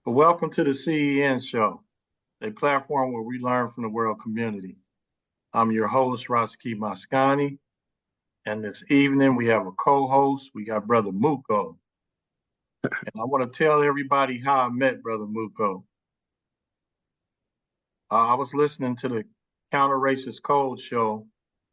Welcome to the CEN Show, a platform where we learn from the world community. I'm your host, Roski Mascani, and this evening we have a co-host. We got Brother Muko. And I want to tell everybody how I met Brother Muko. I was listening to the Counter Racist Code show,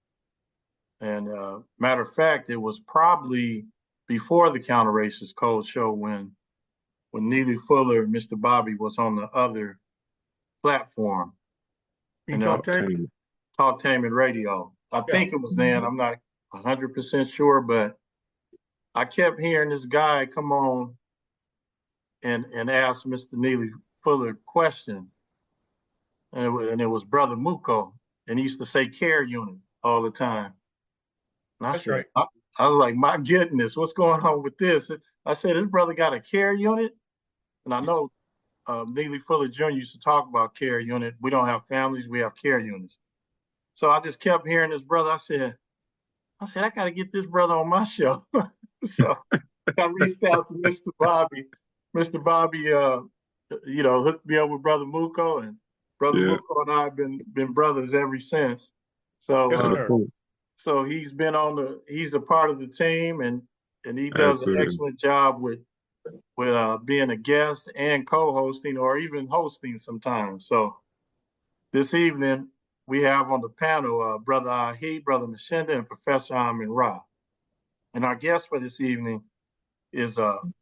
and matter of fact, it was probably before the Counter Racist Code show when Neely Fuller and Mr. Bobby was on the other platform. And Talk Talktainment Radio. I think it was then. I'm not 100% sure, but I kept hearing this guy come on and ask Mr. Neely Fuller questions. And it was Brother Muko. And he used to say care unit all the time. And I said, right. I was like, my goodness, what's going on with this? I said, this brother got a care unit. And I know Neely Fuller Jr. used to talk about care unit. We don't have families, we have care units. So I just kept hearing this brother. I said, I got to get this brother on my show. So I reached out to Mr. Bobby. Mr. Bobby, hooked me up with Brother Muko, and Brother Muko and I have been brothers ever since. So, so he's been he's a part of the team, and he does an excellent job with being a guest and co-hosting, or even hosting sometimes. So this evening, we have on the panel Brother Ahi, Brother Mashinda, and Professor Amin Ra. And our guest for this evening is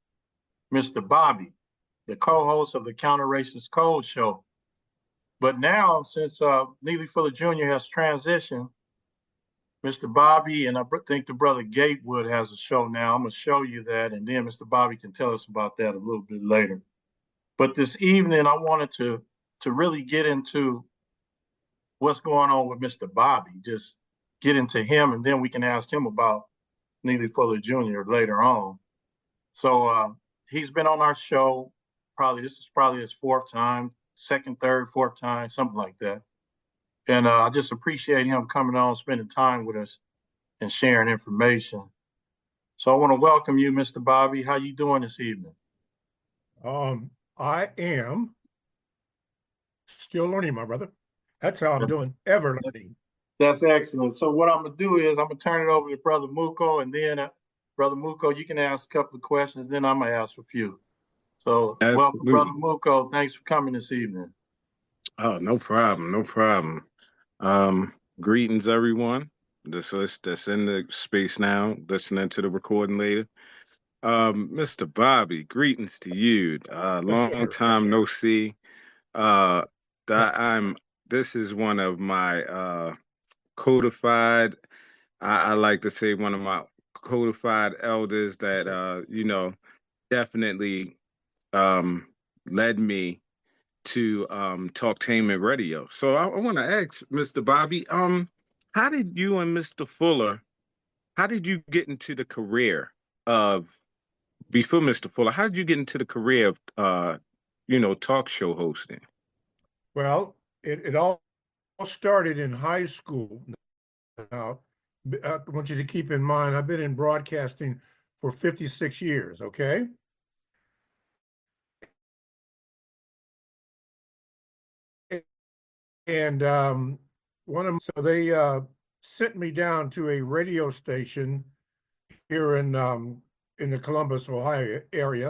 Mr. Bobby, the co-host of the Counter Racist Code show. But now, since Neely Fuller Jr. has transitioned, Mr. Bobby, and I think the brother Gatewood has a show now. I'm going to show you that, and then Mr. Bobby can tell us about that a little bit later. But this evening, I wanted to really get into what's going on with Mr. Bobby, just get into him, and then we can ask him about Neely Fuller Jr. later on. So he's been on our show, this is probably his fourth time, second, third, fourth time, something like that. And I just appreciate him coming on, spending time with us and sharing information. So I want to welcome you, Mr. Bobby. How you doing this evening? I am still learning, my brother. That's how I'm doing, ever learning. That's excellent. So what I'm going to do is I'm going to turn it over to Brother Muko, and then Brother Muko, you can ask a couple of questions, then I'm going to ask a few. So welcome, Brother Muko. Thanks for coming this evening. Oh, no problem. No problem. Greetings, everyone that's in the space now, listening to the recording later. Mr. Bobby, greetings to you. Long time no see. This is one of my codified, I like to say one of my codified elders that definitely led me to Talktainment Radio. So I want to ask Mr. Bobby, how did you and Mr. Fuller, how did you get into the career of, before Mr. Fuller, how did you get into the career of talk show hosting? Well, it all started in high school. Now, I want you to keep in mind, I've been in broadcasting for 56 years, okay? And so they sent me down to a radio station here in the Columbus, Ohio area,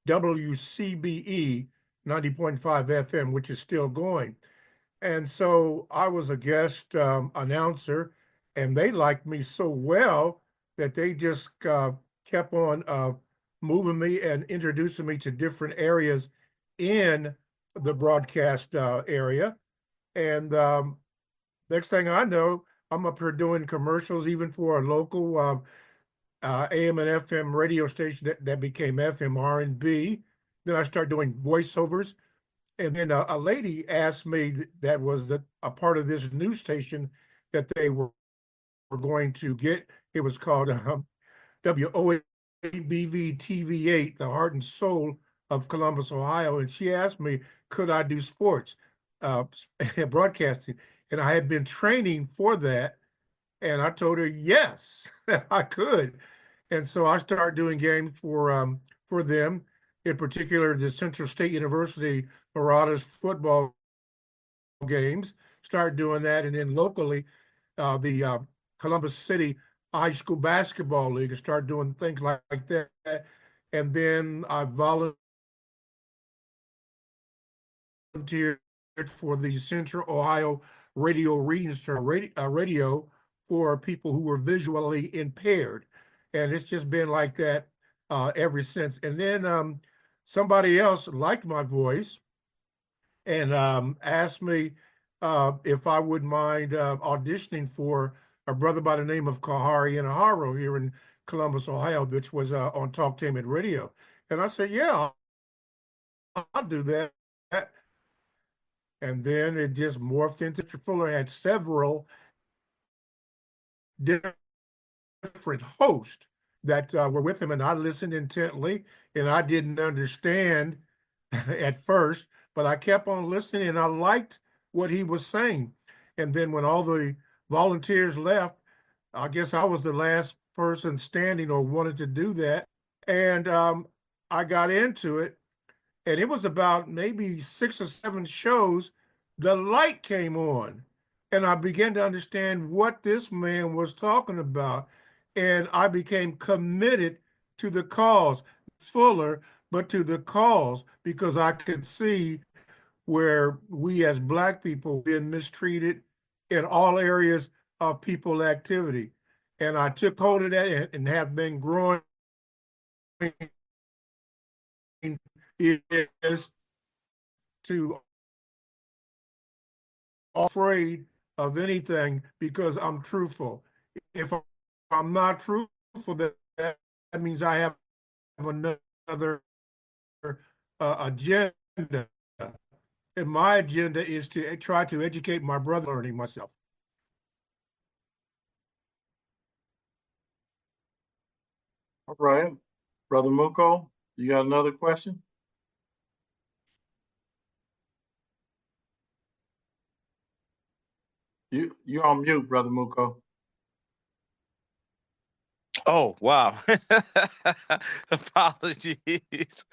WCBE 90.5 FM, which is still going. And so I was a guest announcer, and they liked me so well that they just kept on moving me and introducing me to different areas in the broadcast area. And next thing I know, I'm up here doing commercials, even for a local AM and FM radio station that became FM R&B. Then I started doing voiceovers. And then a lady asked me that was a part of this news station that they were going to get. It was called WOABV TV8, the heart and soul of Columbus, Ohio. And she asked me, could I do sports broadcasting? And I had been training for that. And I told her, yes, I could. And so I started doing games for them. in particular the Central State University Marauders football games, start doing that. And then locally, the Columbus City High School Basketball League, and start doing things like that. And then I volunteered for the Central Ohio Radio Reading Center, radio for people who were visually impaired. And it's just been like that ever since. And then somebody else liked my voice and asked me if I wouldn't mind auditioning for a brother by the name of Kahari Inaharo here in Columbus, Ohio, which was on Talktainment Radio. And I said, yeah, I'll do that. And then it just morphed into Mr. Fuller had several different hosts that were with him, and I listened intently, and I didn't understand at first, but I kept on listening, and I liked what he was saying. And then when all the volunteers left, I guess I was the last person standing or wanted to do that, and I got into it, and it was about maybe 6 or 7 shows. The light came on, and I began to understand what this man was talking about. And I became committed to the cause, Fuller, but to the cause, because I could see where we as Black people being mistreated in all areas of people activity. And I took hold of that and have been growing is to afraid of anything because I'm truthful. If I'm not truthful, that means I have another agenda. And my agenda is to try to educate my brother, learning myself. All right. Brother Muko, you got another question? You're on mute, Brother Muko. Oh, wow. Apologies.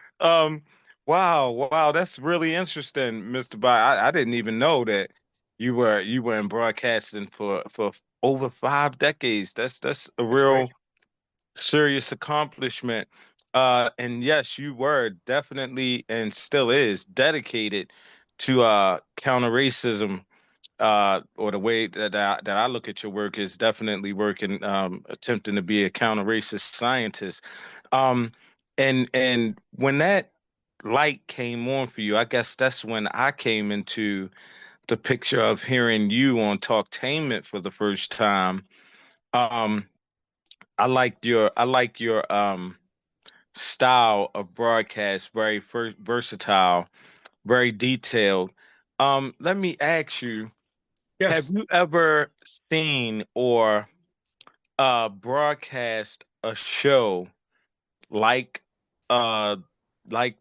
Wow, that's really interesting, Mr. Bai. I didn't even know that you were in broadcasting for over 5 decades. That's a real serious accomplishment. And yes, you were definitely and still is dedicated to counter racism, or the way that I look at your work is definitely working, attempting to be a counter-racist scientist. Um, and when that light came on for you, I guess that's when I came into the picture of hearing you on Talktainment for the first time. Um, I like your style of broadcast, very versatile, very detailed. Let me ask you. Have Yes. you ever seen or broadcast a show like uh like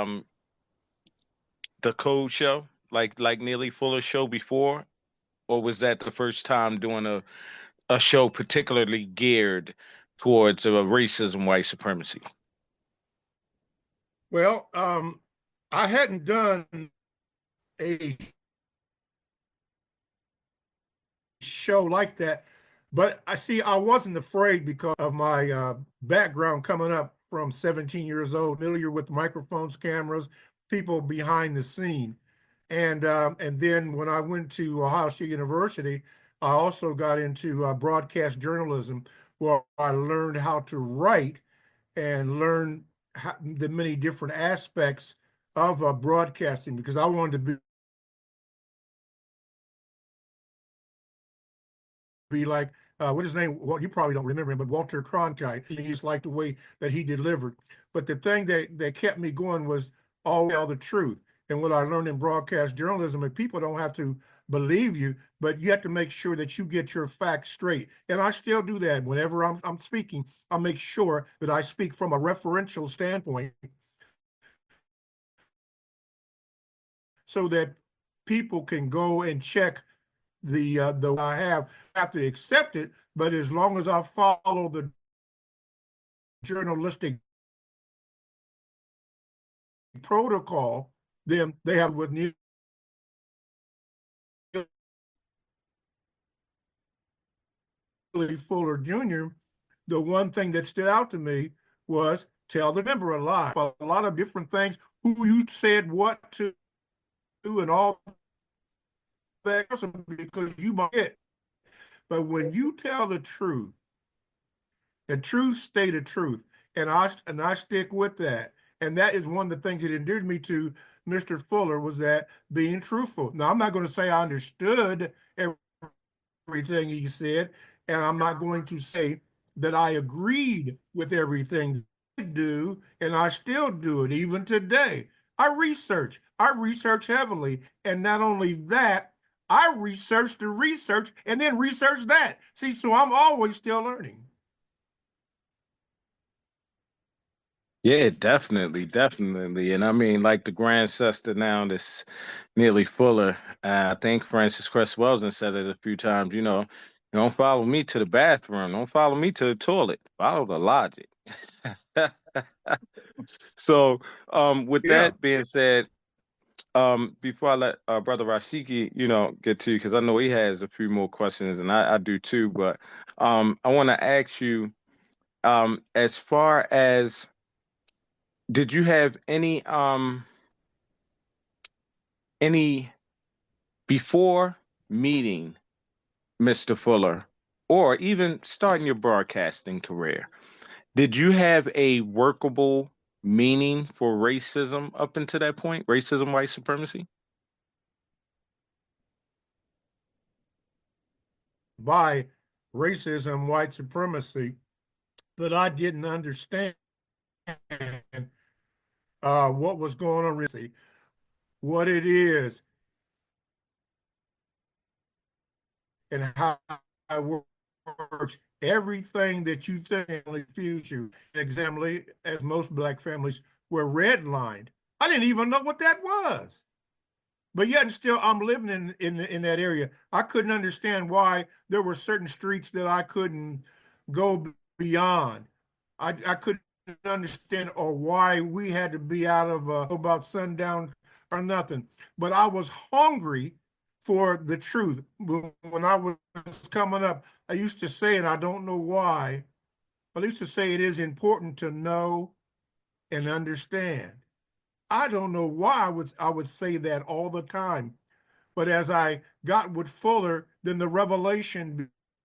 the Code Show, like Neely Fuller show before, or was that the first time doing a show particularly geared towards racism, white supremacy? Well, I hadn't done a show like that, but I wasn't afraid because of my background coming up from 17 years old, familiar with microphones, cameras, people behind the scene. And then when I went to Ohio State University, I also got into broadcast journalism, where I learned how to write and learn the many different aspects of broadcasting, because I wanted to be like what his name? Well, you probably don't remember him, but Walter Cronkite. He just liked the way that he delivered. But the thing that kept me going was all tell the truth. And what I learned in broadcast journalism, and people don't have to believe you, but you have to make sure that you get your facts straight. And I still do that whenever I'm speaking. I make sure that I speak from a referential standpoint, so that people can go and check the I have to accept it, but as long as I follow the journalistic protocol than they have with Neely Fuller Jr., the one thing that stood out to me was tell the member a lie. A lot of different things, who you said what to do and all that, because you might get. But when you tell the truth stay the truth. And I stick with that. And that is one of the things that endeared me to Mr. Fuller, was that being truthful. Now, I'm not going to say I understood everything he said, and I'm not going to say that I agreed with everything I do, and I still do it even today. I research heavily, and not only that, I research the research and then research that. See, so I'm always still learning. Yeah, definitely, definitely. And I mean, like the grand sister now, this Neely Fuller, I think Francis Cress Welsing said it a few times, don't follow me to the bathroom. Don't follow me to the toilet. Follow the logic. So, with Yeah. that being said, before I let Brother Rashiki, get to you, because I know he has a few more questions, and I do too, but I want to ask you, as far as, did you have any before meeting Mr. Fuller, or even starting your broadcasting career, did you have a workable meaning for racism up until that point? Racism, white supremacy? By racism, white supremacy, that I didn't understand what was going on, what it is, and how it works. Everything that you think refuse you. Example, as most black families were redlined. I didn't even know what that was. But yet and still, I'm living in that area. I couldn't understand why there were certain streets that I couldn't go beyond. I couldn't understand, or why we had to be out of about sundown or nothing. But I was hungry for the truth. When I was coming up, I used to say, and I don't know why, but I used to say it is important to know and understand. I don't know why I would say that all the time. But as I got with Fuller, then the revelation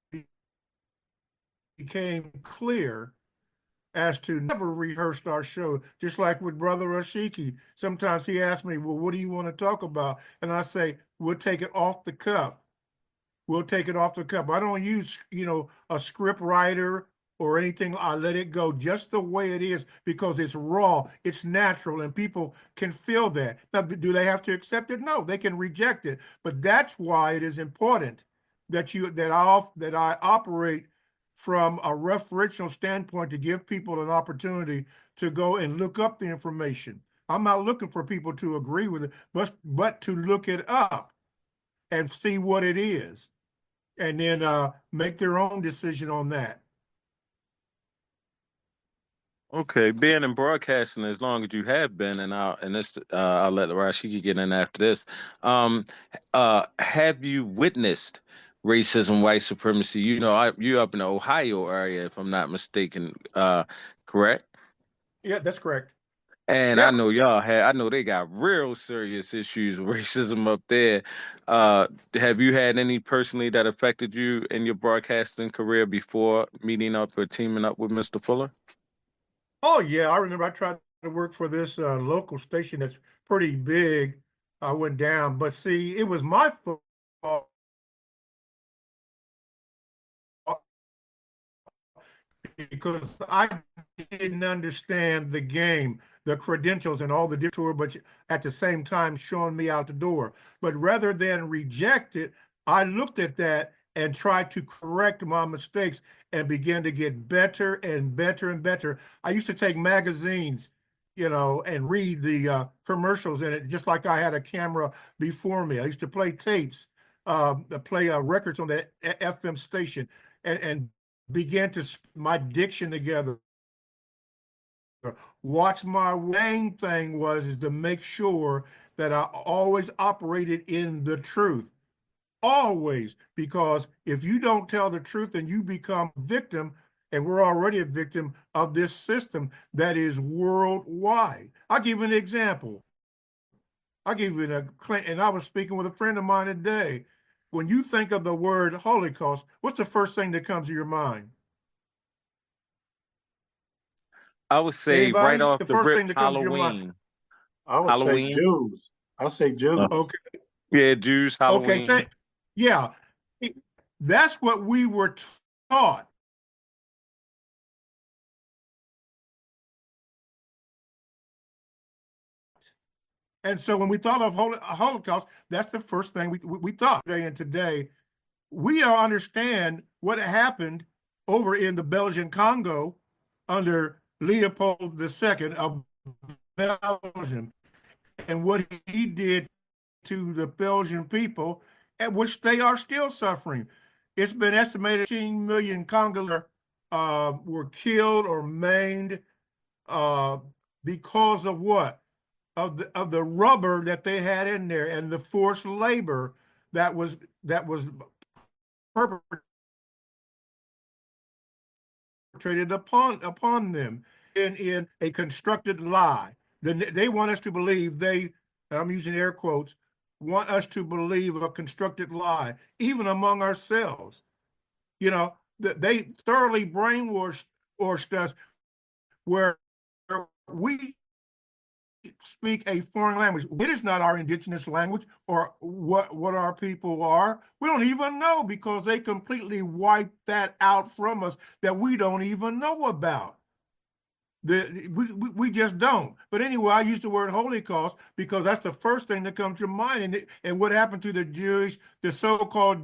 became clear as to never rehearsed our show, just like with Brother Rashiki. Sometimes he asks me, well, what do you want to talk about? And I say, we'll take it off the cuff. We'll take it off the cuff. I don't use, a script writer or anything. I let it go just the way it is, because it's raw, it's natural, and people can feel that. Now, do they have to accept it? No, they can reject it. But that's why it is important that I operate from a referential standpoint, to give people an opportunity to go and look up the information. I'm not looking for people to agree with it, but to look it up and see what it is, and then make their own decision on that. Okay, being in broadcasting as long as you have been, and I'll let Rashiki get in after this. Have you witnessed racism, white supremacy? You up in the Ohio area, if I'm not mistaken, correct? Yeah, that's correct. And I Yeah. know I know they got real serious issues with racism up there. Have you had any personally that affected you in your broadcasting career before meeting up or teaming up with Mr. Fuller? Oh, yeah. I remember I tried to work for this local station that's pretty big. I went down, but see, it was my fault because I didn't understand the game, the credentials, and all the different, but at the same time showing me out the door. But rather than reject it, I looked at that and tried to correct my mistakes and began to get better and better and better. I used to take magazines, and read the commercials in it, just like I had a camera before me. I used to play tapes, play records on that FM station, and began to my diction together, Watch my main thing is to make sure that I always operated in the truth. Always, because if you don't tell the truth, then you become a victim, and we're already a victim of this system that is worldwide. I'll give you an example. I'll give you and I was speaking with a friend of mine today. When you think of the word Holocaust, what's the first thing that comes to your mind? I would say right Anybody? off The the first rip, thing that comes to your mind. Halloween. I would say Halloween. Jews. I'll say Jews. Okay. Yeah, Jews, Okay. Halloween. Yeah. That's what we were taught. And so when we thought of Holocaust, that's the first thing we thought. And today, we all understand what happened over in the Belgian Congo under Leopold II of Belgium, and what he did to the Belgian people, at which they are still suffering. It's been estimated 15 million Congolese were killed or maimed because of what? Of the rubber that they had in there and the forced labor that was perpetrated upon them in a constructed lie. Then they want us to believe I'm using air quotes, want us to believe a constructed lie, even among ourselves. You know, they thoroughly brainwashed us where we speak a foreign language. It is not our indigenous language or what our people are. We don't even know, because they completely wiped that out from us that we don't even know about. We just don't. But anyway, I use the word Holocaust because that's the first thing that comes to mind. And what happened to the so-called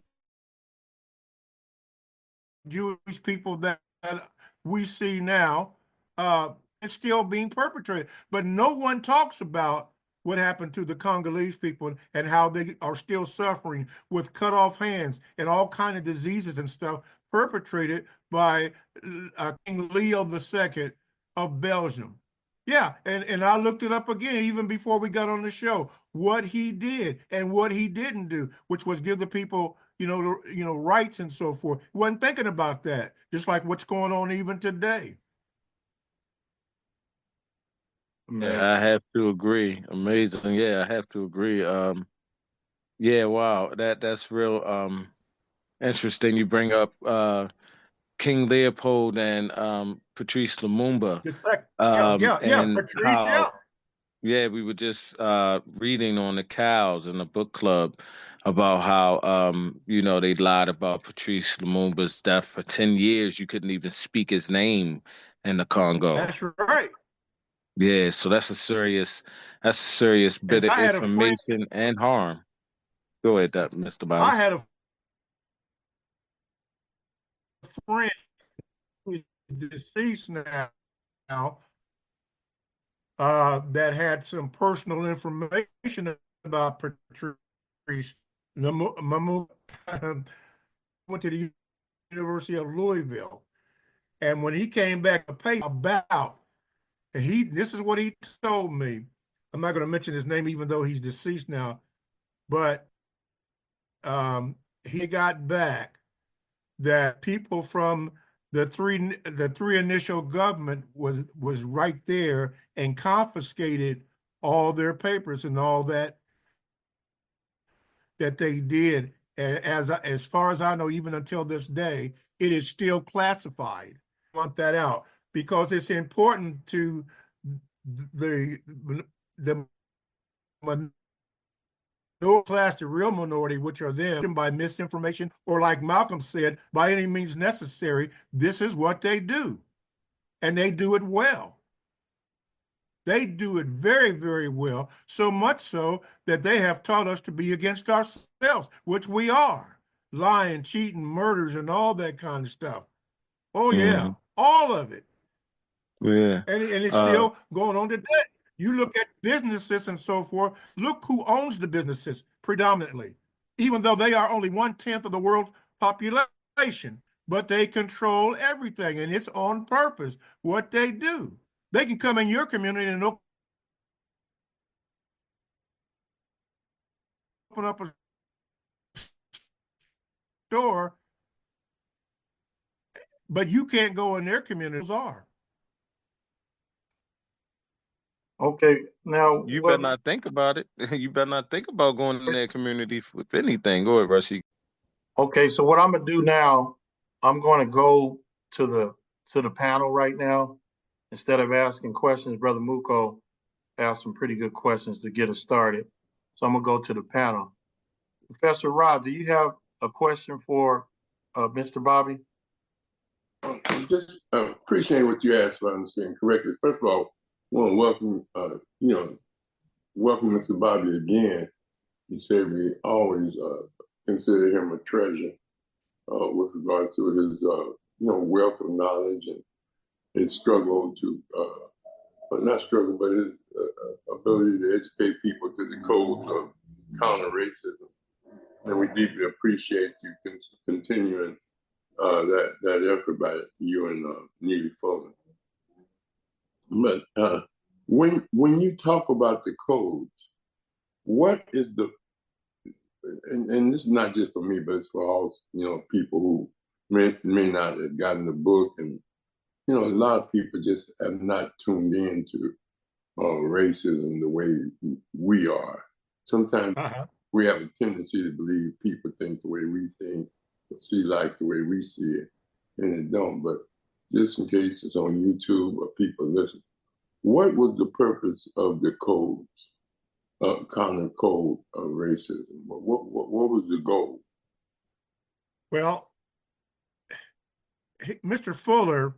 Jewish people that we see now, it's still being perpetrated. But no one talks about what happened to the Congolese people and how they are still suffering with cut off hands and all kind of diseases and stuff perpetrated by King Leo II of Belgium. Yeah, and I looked it up again even before we got on the show, what he did and what he didn't do, which was give the people, rights and so forth. Wasn't thinking about that, just like what's going on even today. Yeah, I have to agree. Amazing. Yeah, I have to agree. Yeah, wow. That's real interesting. You bring up King Leopold and Patrice Lumumba. Just like, yeah, And Patrice, how, yeah. yeah, we were just reading on the cows in the book club about how they lied about Patrice Lumumba's death for 10 years. You couldn't even speak his name in the Congo. That's right. Yeah, so that's a serious And bit of information and harm. Go ahead, Mr. Bobby. I had a friend who's deceased now, that had some personal information about Patrice Lumumba. Went to the University of Louisville, and when he came back to pay about, this is what he told me. I'm not going to mention his name, even though he's deceased now, but he got back that people from the three initial government was right there and confiscated all their papers and all that they did. And as far as I know, even until this day, it is still classified. I want that out because it's important to the minority class, the real minority, which are them, by misinformation, or like Malcolm said, by any means necessary. This is what they do, and they do it well. They do it very, very well, so much so that they have taught us to be against ourselves, which we are. Lying, cheating, murders, and all that kind of stuff. Oh, yeah, all of it. Yeah. And it's still going on today. You look at businesses and so forth, look who owns the businesses predominantly, even though they are only 1/10 of the world's population, but they control everything, and it's on purpose what they do. They can come in your community and open up a store, but you can't go in their communities. Okay, now You what? better not think about it. You better not think about going in that community with anything. Go ahead, Rushy. Okay, so what I'm gonna do now, I'm gonna go to the panel right now. Instead of asking questions, Brother Muko asked some pretty good questions to get us started. So I'm gonna go to the panel. Professor Rob, do you have a question for Mr. Bobby? Just appreciate what you asked, if I understand correctly. First of all, I want to welcome Mr. Bobby again. He said we always consider him a treasure with regard to his wealth of knowledge and his struggle to, but not struggle, but his ability to educate people to the codes of counter racism. And we deeply appreciate you continuing that effort by you and Neely Fuller. But when you talk about the codes, what is and this is not just for me, but it's for all people who may not have gotten the book, and a lot of people just have not tuned in to racism the way we are. Sometimes we have a tendency to believe people think the way we think, see life the way we see it, and it don't. But just in case it's on YouTube or people listen, what was the purpose of the codes, counter code of racism? What was the goal? Well, Mr. Fuller,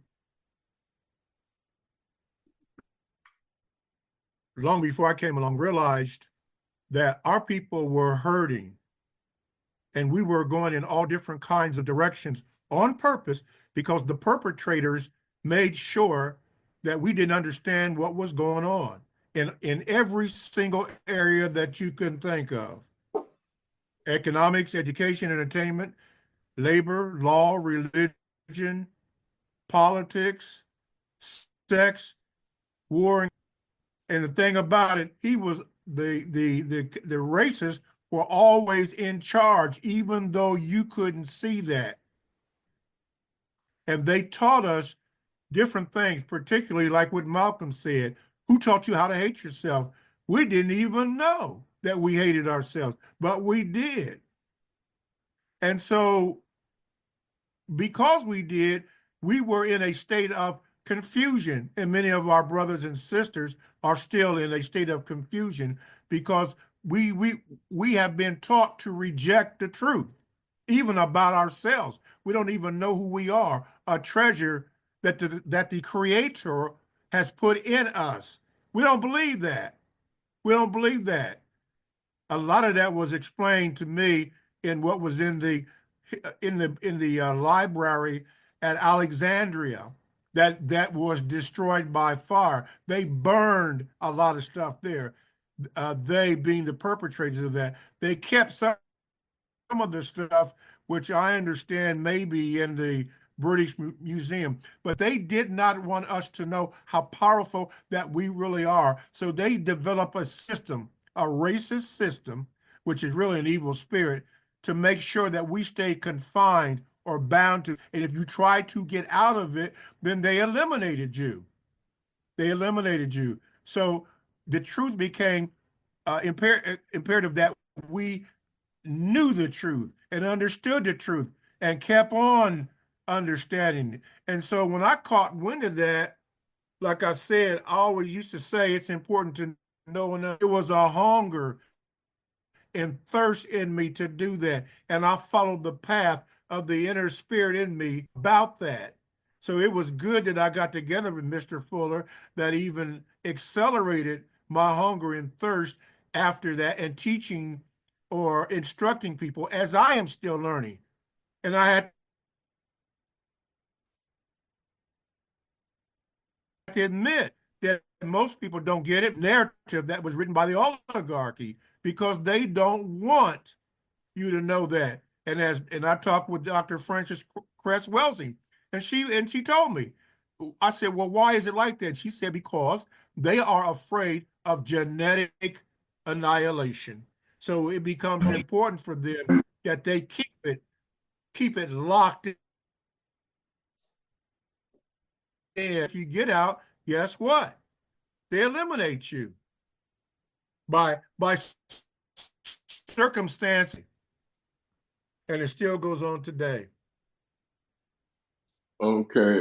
long before I came along, realized that our people were hurting and we were going in all different kinds of directions on purpose because the perpetrators made sure that we didn't understand what was going on in every single area that you can think of. Economics, education, entertainment, labor, law, religion, politics, sex, war. And the thing about it, he was the racists were always in charge, even though you couldn't see that. And they taught us different things, particularly like what Malcolm said. Who taught you how to hate yourself? We didn't even know that we hated ourselves, but we did. And so, because we did, we were in a state of confusion. And many of our brothers and sisters are still in a state of confusion because we have been taught to reject the truth, even about ourselves. We don't even know who we are, a treasure that the Creator has put in us. We don't believe that. We don't believe that. A lot of that was explained to me in what was in the library at Alexandria that was destroyed by fire. They burned a lot of stuff there. They being the perpetrators of that, they kept some of the stuff, which I understand may be in the British Museum, but they did not want us to know how powerful that we really are. So they develop a system, a racist system, which is really an evil spirit, to make sure that we stay confined or bound to. And if you try to get out of it, then they eliminated you. They eliminated you. So the truth became imperative that we knew the truth and understood the truth and kept on understanding it. And so when I caught wind of that, like I said, I always used to say it's important to know enough. It was a hunger and thirst in me to do that. And I followed the path of the inner spirit in me about that. So it was good that I got together with Mr. Fuller that even accelerated my hunger and thirst after that and teaching or instructing people as I am still learning. And I had to admit that most people don't get it. Narrative that was written by the oligarchy because they don't want you to know that. And I talked with Dr. Frances Cress Welsing, and she told me I said, well, why is it like that? She said, because they are afraid of genetic annihilation. So it becomes important for them that they keep it locked in. If you get out, guess what? They eliminate you by circumstance, and it still goes on today. Okay.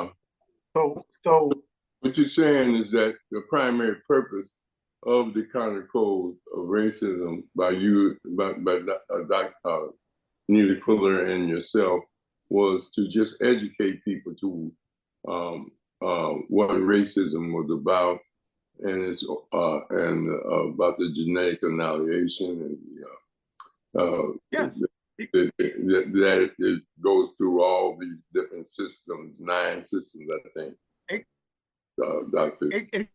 So What you're saying is that the primary purpose of the Counter Code of Racism by you, by Dr. Neely Fuller and yourself, was to just educate people to what racism was about, and it's about the genetic annihilation and Yes. that it goes through all these different systems, 9 systems, I think. Doctor.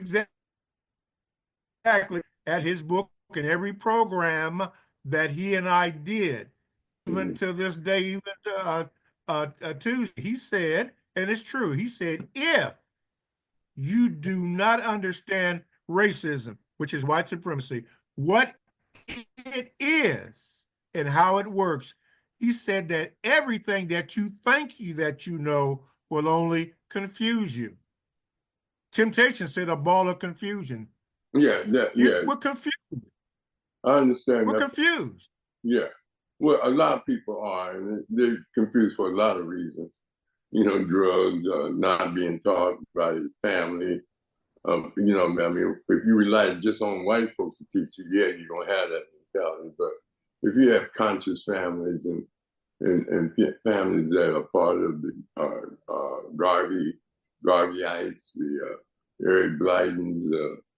Exactly. At his book and every program that he and I did, even to this day, even Tuesday, he said, and it's true, he said, if you do not understand racism, which is white supremacy, what it is and how it works, he said that everything that you think that you know will only confuse you. Temptation said a ball of confusion. Yeah. We're confused. I understand. We're confused. Yeah. Well, a lot of people are, and they're confused for a lot of reasons. Drugs, not being taught by his family. I mean, if you rely just on white folks to teach you, yeah, you're gonna have that mentality. But if you have conscious families and families that are part of the Garveyites, the Eric Blyden's,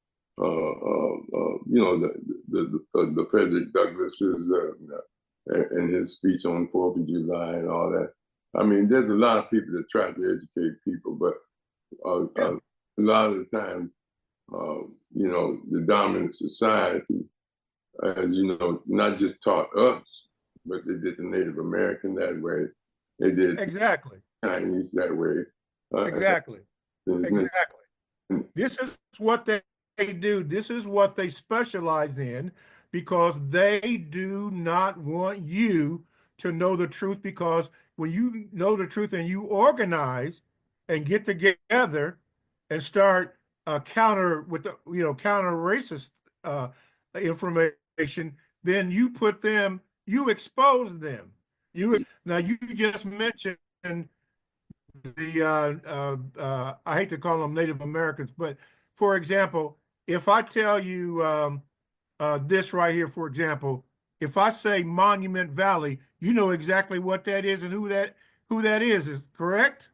the Frederick Douglass's and his speech on 4th of July and all that. I mean, there's a lot of people that try to educate people, but a lot of the time, the dominant society, not just taught us, but they did the Native American that way. They did exactly Chinese that way. Exactly. This is what they do. This is what they specialize in, because they do not want you to know the truth, because when you know the truth and you organize and get together and start counter racist information, then you expose them. Now you just mentioned I hate to call them Native Americans, but for example, if I tell you this right here, for example, if I say Monument Valley, you know exactly what that is and who that is correct?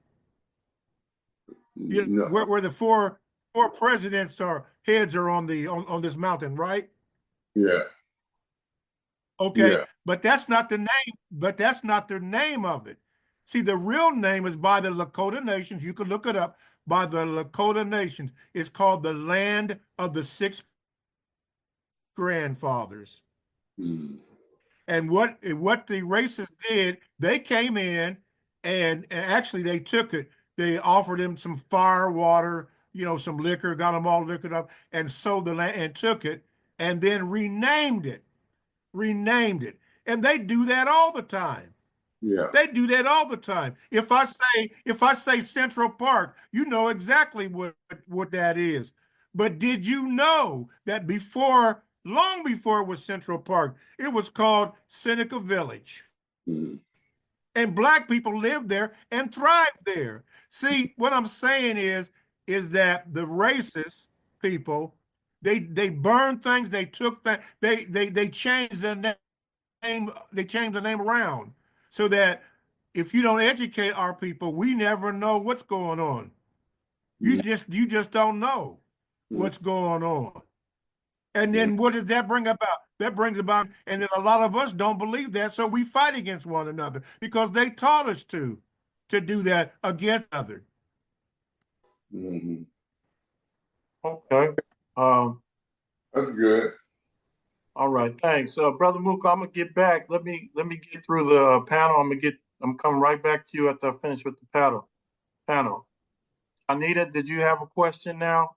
No. Where the four presidents heads are on this mountain, right? Yeah. Okay, Yeah. but that's not the name. But that's not the name of it. See, the real name is by the Lakota Nations. You can look it up by the Lakota Nations. It's called the Land of the Six Grandfathers. Mm. And what the racists did, they came in and actually they took it. They offered them some fire, water, some liquor, got them all liquored up, and sold the land and took it, and then renamed it. And they do that all the time. Yeah. They do that all the time. If I say Central Park, you know exactly what that is. But did you know that long before it was Central Park, it was called Seneca Village? Mm-hmm. And Black people lived there and thrived there. See, what I'm saying is that the racist people, they burned things, they took that, they changed the name, they changed the name around so that if you don't educate our people, we never know what's going on. You just don't know what's going on. And then what does that bring about? That brings about, and then a lot of us don't believe that, so we fight against one another because they taught us to do that against others. Mm-hmm. okay. That's good. All right, thanks. Brother Mook, I'm gonna get back. Let me get through the panel. I'm coming right back to you after I finish with the panel. Anita, did you have a question now?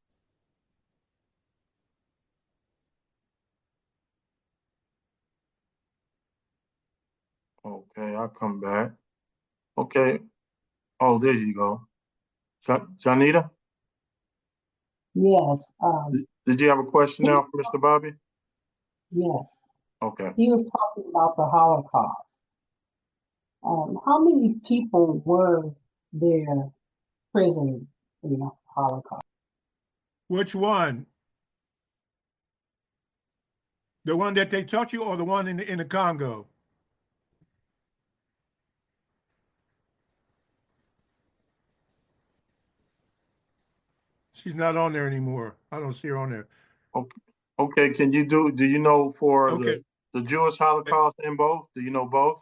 Okay, I'll come back. Okay. Oh, there you go. Janita, Yes, did you have a question now for Mr. Bobby? yes. Okay. He was talking about the Holocaust. How many people were there prisoners in the Holocaust? Which one? The one that they taught you, or the one in the Congo? She's not on there anymore. I don't see her on there. Okay. Okay. Do you know for Okay. the Jewish Holocaust in both? Do you know both?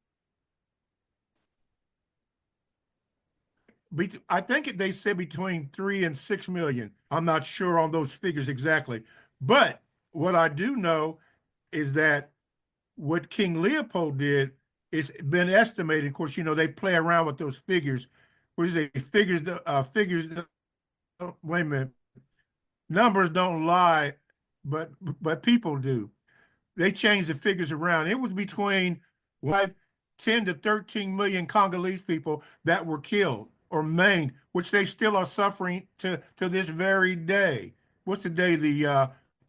I think they said between 3 and 6 million. I'm not sure on those figures exactly. But what I do know is that what King Leopold did is been estimated. Of course, they play around with those figures. What is it? Figures. Wait a minute. Numbers don't lie, but people do. They changed the figures around. It was between 10 to 13 million Congolese people that were killed or maimed, which they still are suffering to this very day. What's the day? The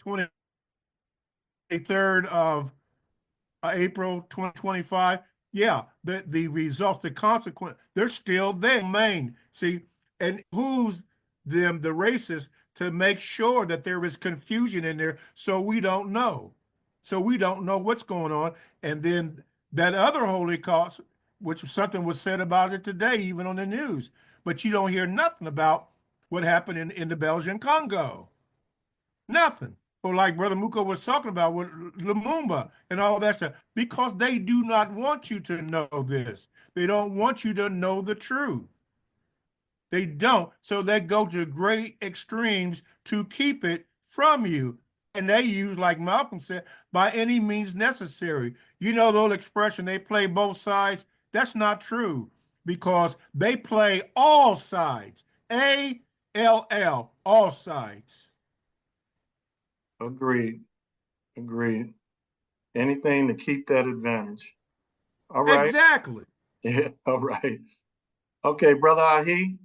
23rd of April 2025. Yeah, the results, the consequence, they're still there, Maine. See, and who's them, the racists, to make sure that there is confusion in there so we don't know. So we don't know what's going on. And then that other Holocaust, which something was said about it today, even on the news, but you don't hear nothing about what happened in the Belgian Congo. Nothing. Or like Brother Muko was talking about with Lumumba and all that stuff, because they do not want you to know this. They don't want you to know the truth. They don't. So they go to great extremes to keep it from you. And they use, like Malcolm said, by any means necessary. You know, the old expression, they play both sides. That's not true, because they play all sides. ALL, all sides. Agreed. Agreed. Anything to keep that advantage. All right. Exactly. Yeah. All right. Okay, Brother Ahi.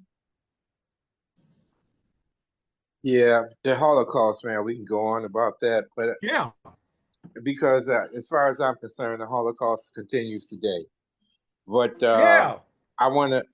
Yeah, the Holocaust, man, we can go on about that, but Yeah. because as far as I'm concerned, the Holocaust continues today. But Yeah. I want to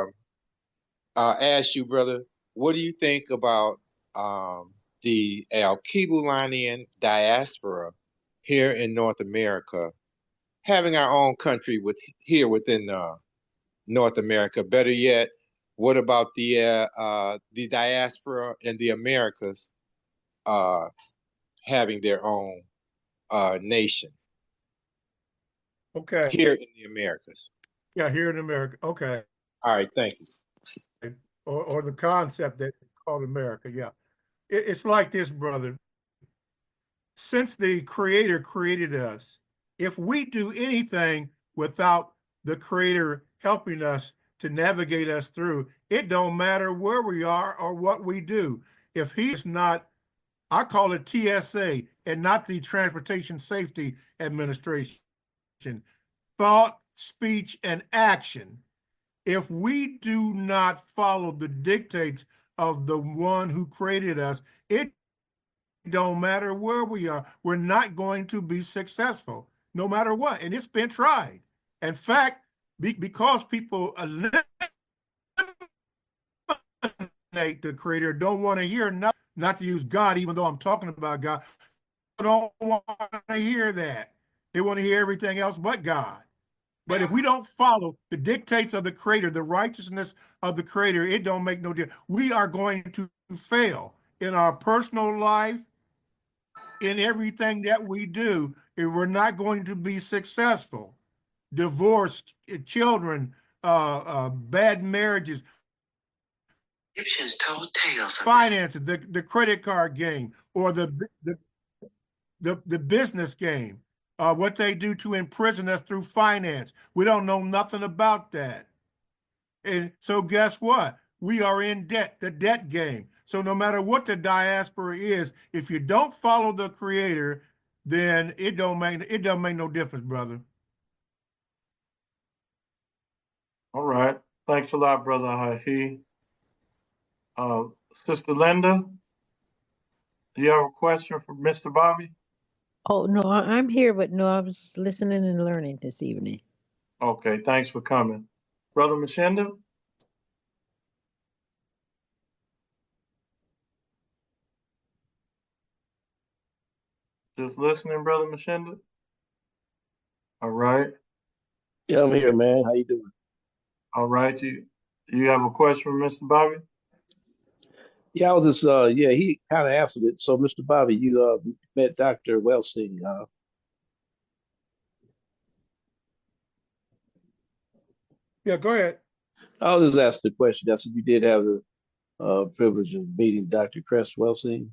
ask you, brother, what do you think about the Al-Kibulanian diaspora here in North America, having our own country here within North America? Better yet, what about the diaspora in the Americas having their own nation Okay. here in the Americas? Yeah, here in America. Okay. All right, thank you. Or the concept that called America. Yeah. It's like this, brother. Since the Creator created us, if we do anything without the Creator helping us to navigate us through, it don't matter where we are or what we do. If He's not, I call it TSA and not the Transportation Safety Administration, thought, speech, and action. If we do not follow the dictates of the one who created us, it don't matter where we are. We're not going to be successful, no matter what. And it's been tried. In fact, because people eliminate the creator, don't want to hear, not to use God, even though I'm talking about God, don't want to hear that. They want to hear everything else but God. But if we don't follow the dictates of the creator, the righteousness of the creator, it don't make no difference. We are going to fail in our personal life, in everything that we do, if we're not going to be successful. Divorce, children, bad marriages, Egyptians told tales of finances, the credit card game, or the business game. What they do to imprison us through finance. We don't know nothing about that. And so guess what? we are in debt, the debt game. So no matter what the diaspora is, if you don't follow the creator, then it don't make no difference, brother. All right. Thanks a lot, Brother Hahi. Sister Linda, do you have a question for Mr. Bobby? Oh, no, I'm here, but no, I was listening and learning this evening. Okay, thanks for coming. Brother Mashenda? Just listening, Brother Mashenda? All right. Yeah, I'm here, man. How you doing? All right. You have a question for Mr. Bobby? Yeah, I was just yeah, he kind of answered it. So, Mr. Bobby, you met Dr. Welsing. Yeah, go ahead. I'll just ask the question. I said you did have the privilege of meeting Dr. Cress Welsing.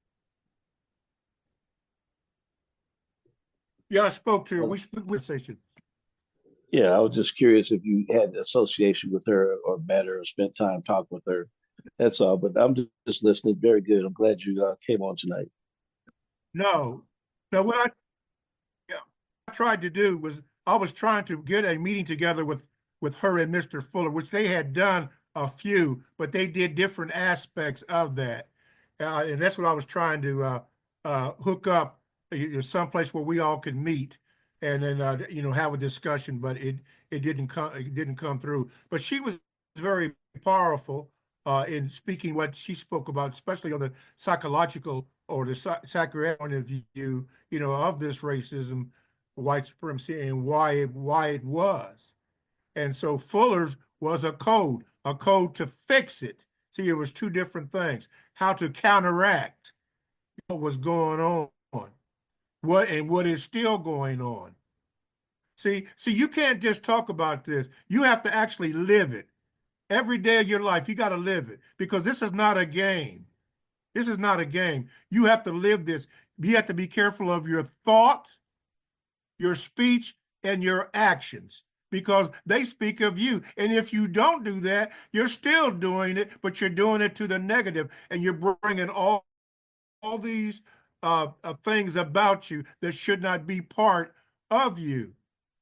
Yeah, I spoke to her. We spoke with session. Yeah, I was just curious if you had association with her or met her or spent time talking with her. That's all. But I'm just listening. Very good. I'm glad you came on tonight. No. Now, what I tried to do was I was trying to get a meeting together with her and Mr. Fuller, which they had done a few, but they did different aspects of that. And that's what I was trying to hook up someplace where we all could meet and then have a discussion, but it didn't come through. But she was very powerful in speaking what she spoke about, especially on the psychological or the psychiatric point of view, of this racism, white supremacy, and why it was. And so Fuller's was a code to fix it. See, it was two different things: how to counteract what was going on, what is still going on. See, you can't just talk about this. You have to actually live it. Every day of your life, you got to live it, because this is not a game. This is not a game. You have to live this. You have to be careful of your thought, your speech, and your actions, because they speak of you. And if you don't do that, you're still doing it, but you're doing it to the negative, and you're bringing all these things about you that should not be part of you.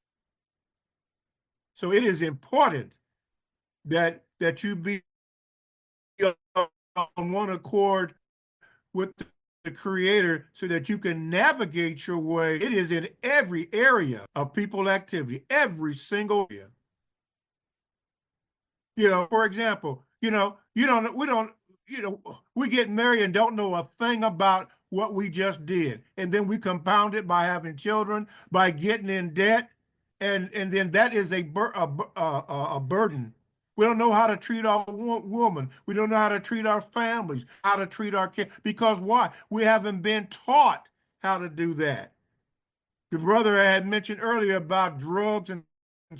So it is important that you be on one accord with the creator so that you can navigate your way. It is in every area of people activity, every single area. For example, we get married and don't know a thing about what we just did. And then we compound it by having children, by getting in debt. And then that is a burden. We don't know how to treat our woman. We don't know how to treat our families, how to treat our kids. Because why? We haven't been taught how to do that. The brother had mentioned earlier about drugs and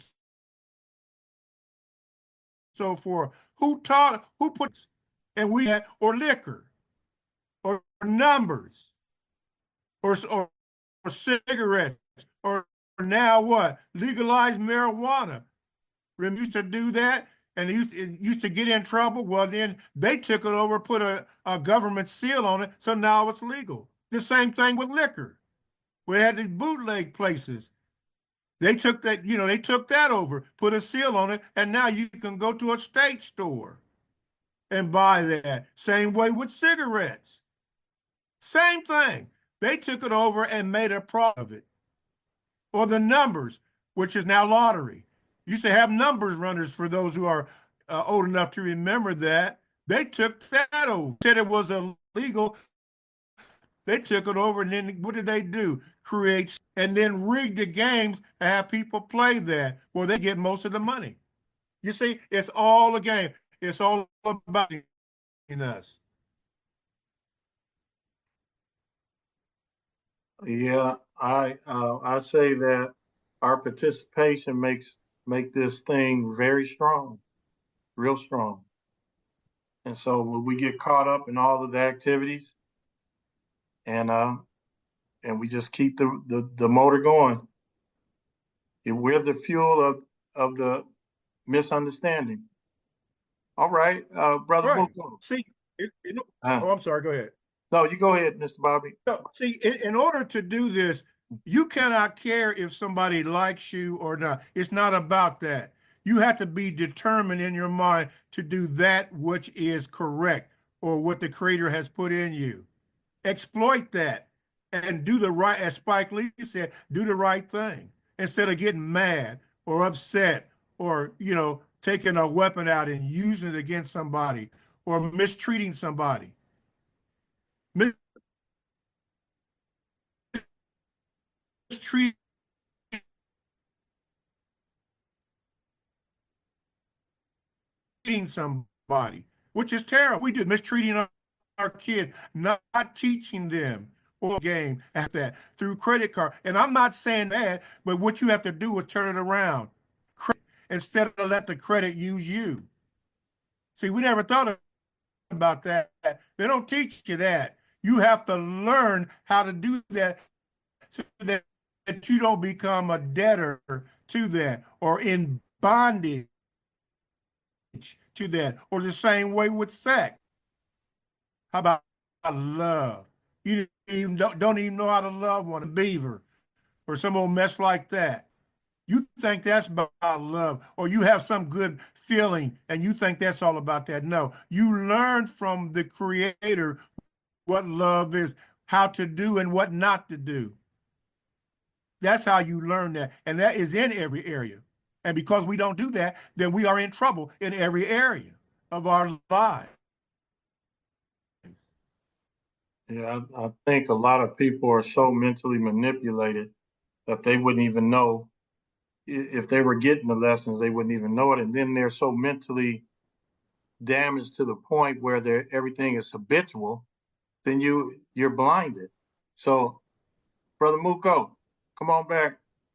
so forth. Who put, and we had, or liquor, or numbers, or cigarettes, or now what? Legalized marijuana. Remember, used to do that, and it used to get in trouble. Well, then they took it over, put a government seal on it, so now it's legal. The same thing with liquor. We had these bootleg places. They took that over, put a seal on it, and now you can go to a state store and buy that. Same way with cigarettes. Same thing. They took it over and made a product of it. Or the numbers, which is now lottery. Used to have numbers runners for those who are old enough to remember that. They took that over. Said it was illegal. They took it over, and then what did they do? Create and then rig the games and have people play that where they get most of the money. You see, it's all a game. It's all about us. Yeah, I say that our participation make this thing very strong, real strong. And so when we get caught up in all of the activities, and we just keep the motor going. We're the fuel of the misunderstanding. All right, Brother Right. Muko. See, Uh, I'm sorry. Go ahead. no, you go ahead, Mr. Bobby. No, see, in order to do this, you cannot care if somebody likes you or not. It's not about that. You have to be determined in your mind to do that which is correct or what the Creator has put in you. Exploit that and do the right, as Spike Lee said, do the right thing instead of getting mad or upset or, taking a weapon out and using it against somebody or mistreating somebody. Mistreating somebody, which is terrible. We do mistreating our kids, not teaching them or game at that through credit card. And I'm not saying that, but what you have to do is turn it around instead of let the credit use you. See, we never thought about that. They don't teach you that. You have to learn how to do that so that you don't become a debtor to that or in bondage to that, or the same way with sex. How about love? You don't even know how to love one, a beaver or some old mess like that. You think that's about love, or you have some good feeling and you think that's all about that. No, you learn from the Creator what love is, how to do and what not to do. That's how you learn that. And that is in every area. And because we don't do that, then we are in trouble in every area of our lives. Yeah, I think a lot of people are so mentally manipulated that they wouldn't even know if they were getting the lessons, they wouldn't even know it. And then they're so mentally damaged to the point where everything is habitual, then you're blinded. So, Brother Muko, come on back.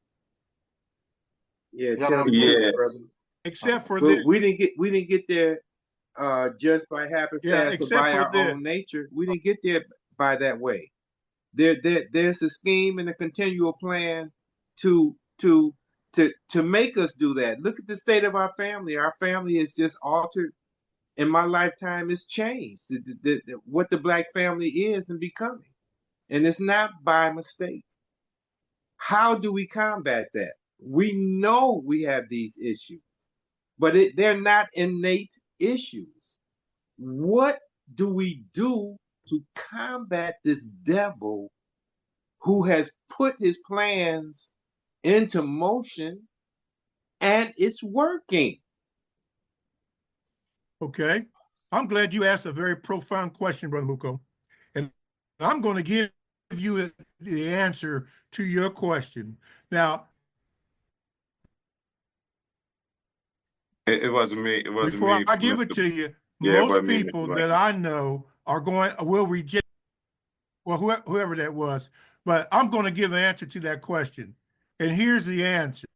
Yeah, Y'all tell have the a- truth, brother. Except for But this. we didn't get there just by happenstance or except by for our this. own nature. We didn't get there by that way. There's a scheme and a continual plan to make us do that. Look at the state of our family. Our family is just altered. In my lifetime, it's changed. What the Black family is and becoming, and it's not by mistake. How do we combat that? We know we have these issues, but they're not innate issues. What do we do to combat this devil who has put his plans into motion and it's working? Okay. I'm glad you asked a very profound question, Brother Muko. And I'm going to give you the answer to your question. Now, It wasn't me. It wasn't before me. I give it to you, Yeah, it most wasn't me, Mr. people White. that I know will reject, well, whoever that was, but I'm going to give an answer to that question. And here's the answer.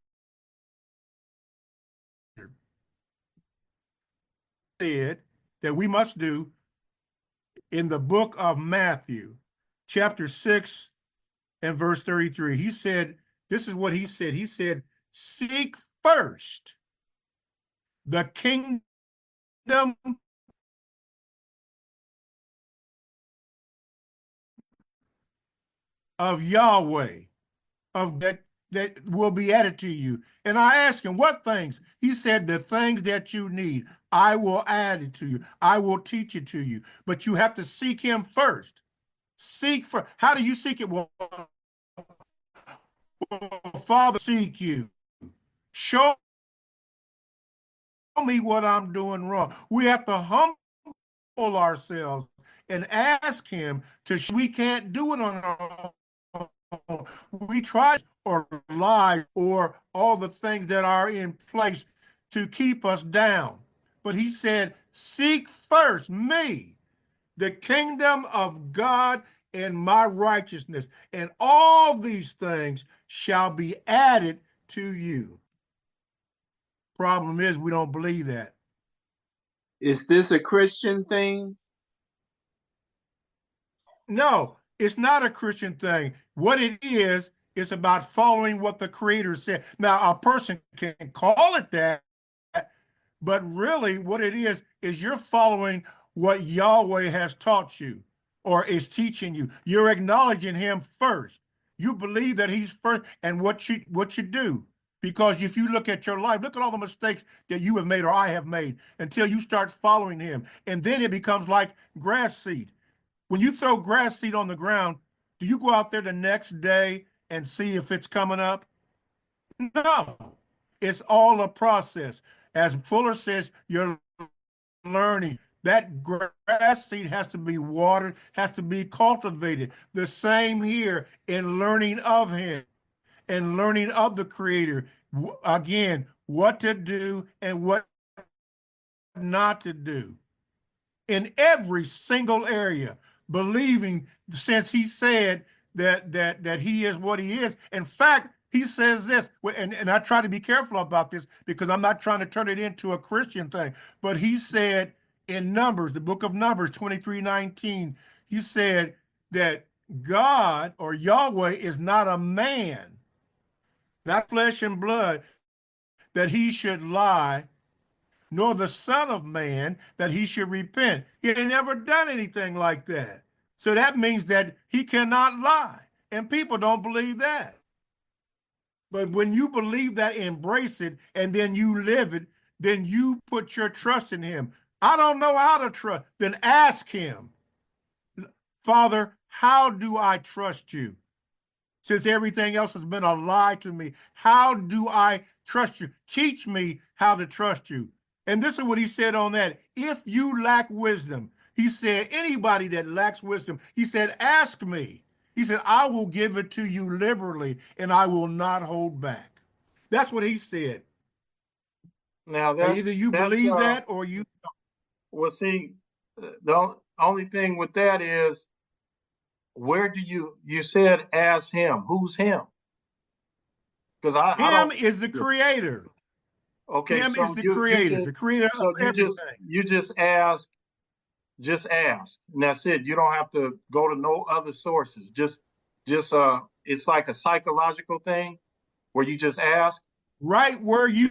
Said that we must do in the book of Matthew, chapter 6 and verse 33. He said, this is what he said. He said, seek first the kingdom of Yahweh, of that will be added to you. And I asked him, what things? He said, the things that you need, I will add it to you. I will teach it to you. But you have to seek him first. Seek for. How do you seek it? Well, Father, seek you. Show me what I'm doing wrong. We have to humble ourselves and ask him to. We can't do it on our own. We try or lie or all the things that are in place to keep us down. But he said, seek first me, the kingdom of God and my righteousness, and all these things shall be added to you. Problem is, we don't believe that. Is this a Christian thing? No, it's not a Christian thing. What it is, it's about following what the Creator said. Now, a person can call it that, But really what it is you're following what Yahweh has taught you or is teaching you. You're acknowledging him first. You believe that he's first and what you do. Because if you look at your life, look at all the mistakes that you have made or I have made until you start following him. And then it becomes like grass seed. When you throw grass seed on the ground, do you go out there the next day and see if it's coming up? No. It's all a process. As Fuller says, you're learning. That grass seed has to be watered, has to be cultivated. The same here in learning of him and learning of the Creator. Again, what to do and what not to do in every single area, believing since he said that he is what he is. In fact, he says this, and I try to be careful about this because I'm not trying to turn it into a Christian thing, but he said in Numbers, the book of Numbers 23:19, he said that God or Yahweh is not a man, not flesh and blood, that he should lie, nor the Son of Man that he should repent. He ain't never done anything like that. So that means that he cannot lie. And people don't believe that. But when you believe that, embrace it, and then you live it, then you put your trust in him. I don't know how to trust. Then ask him, Father, how do I trust you? Since everything else has been a lie to me, how do I trust you? Teach me how to trust you. And this is what he said on that. If you lack wisdom, he said, anybody that lacks wisdom, he said, ask me. He said, I will give it to you liberally and I will not hold back. That's what he said. Now And either you believe that or you don't. Well, see, the only thing with that is, where do you said ask him? Who's him? Because I Him don't, is the creator. okay, Him so is the creator, the creator so of everything. you just ask, and that's it. You don't have to go to no other sources. Just it's like a psychological thing where you just ask. Right where you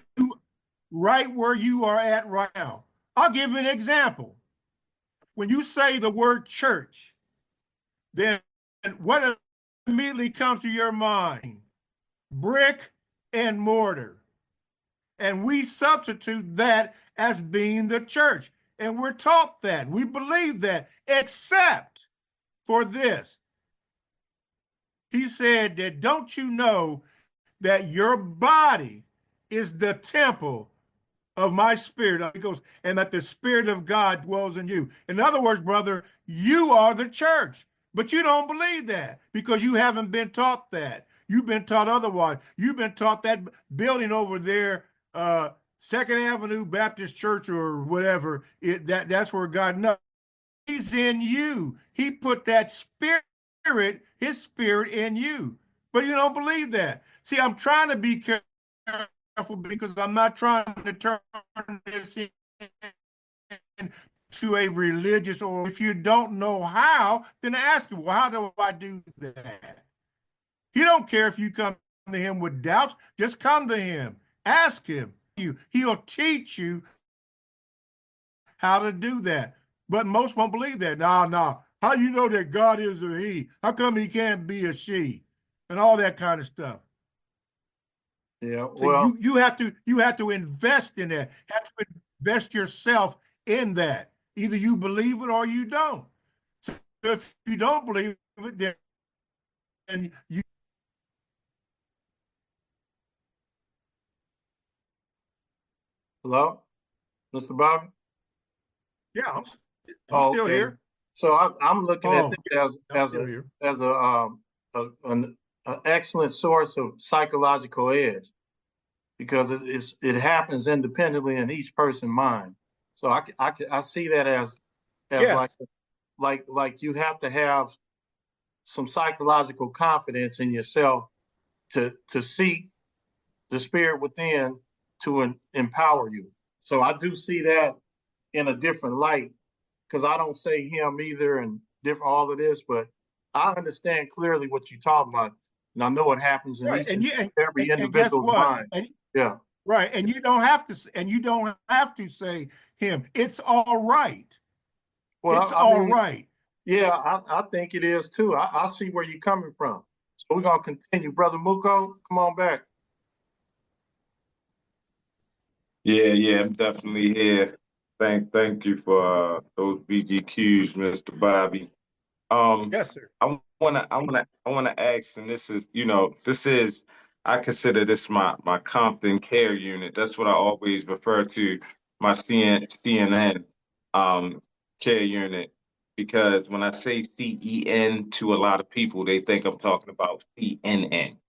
are at right now. I'll give you an example. When you say the word church, then what immediately comes to your mind? Brick and mortar. And we substitute that as being the church. And we're taught that. We believe that, except for this. He said that, don't you know that your body is the temple of my spirit? He goes, and that the Spirit of God dwells in you. In other words, brother, you are the church. But you don't believe that because you haven't been taught that. You've been taught otherwise. You've been taught that building over there, Second Avenue Baptist Church or whatever, that's where God knows. He's in you. He put that spirit, his spirit in you. But you don't believe that. See, I'm trying to be careful because I'm not trying to turn this into a religious, or if you don't know how, then ask him, well, how do I do that? He don't care if you come to him with doubts. Just come to him. Ask him. He'll teach you how to do that. But most won't believe that. No. How you know that God is a he? How come he can't be a she? And all that kind of stuff. Yeah, So well, you have to invest in that. You have to invest yourself in that. Either you believe it or you don't. So if you don't believe it, then you. hello, Mr. Bobby. Yeah, I'm Oh, still okay. here. So I'm looking at Oh, this I'm still here. as an excellent source of psychological edge, because it happens independently in each person's mind. So I see that as Yes. like you have to have some psychological confidence in yourself to seek the spirit within to empower you. So I do see that in a different light, because I don't say him either and different all of this, but I understand clearly what you're talking about, and I know it happens in Right. each And and every and guess individual's what? mind. Yeah. Right. And you don't have to, and you don't have to say him. It's all right. Well, It's I all mean, right. yeah, I think it is too. I see where you're coming from. So we're gonna continue. Brother Muko, come on back. Yeah, I'm definitely here. Thank you for those BGQs, Mr. Bobby. Um, Yes, sir. I wanna ask, and this is, I consider this my Compton Care Unit. That's what I always refer to my CNN care unit, because when I say CEN to a lot of people, they think I'm talking about CNN.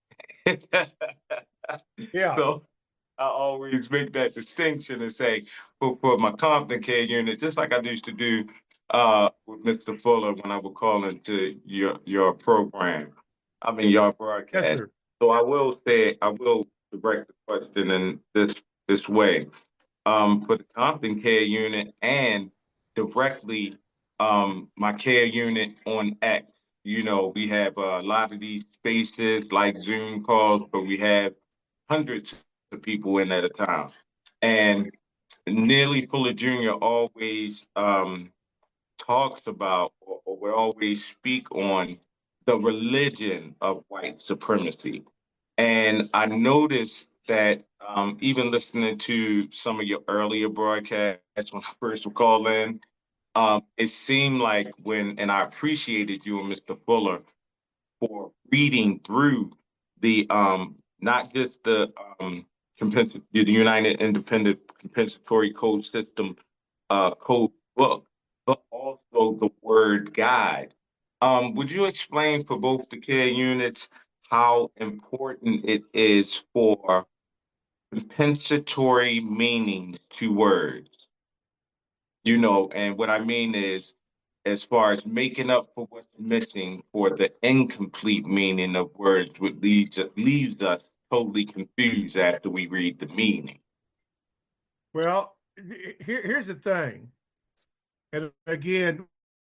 Yeah. So I always make that distinction and say, for my Compton Care Unit, just like I used to do with Mr. Fuller when I would call into your program. I mean your Yes, broadcast. sir. So I will direct the question in this way. For the Compton Care Unit and directly my care unit on X. We have a lot of these spaces like Zoom calls, but we have hundreds of people in at a time. And Nearly Fuller Jr. always talks about, or will always speak on, the religion of white supremacy. And I noticed that even listening to some of your earlier broadcasts when I first would call in, it seemed like and I appreciated you and Mr. Fuller for reading through the not just the United Independent Compensatory Code System code book, but also the word guide. Would you explain for both the care units how important it is for compensatory meanings to words? And what I mean is, as far as making up for what's missing for the incomplete meaning of words, which leaves us totally confused after we read the meaning. Well, here's the thing. And again,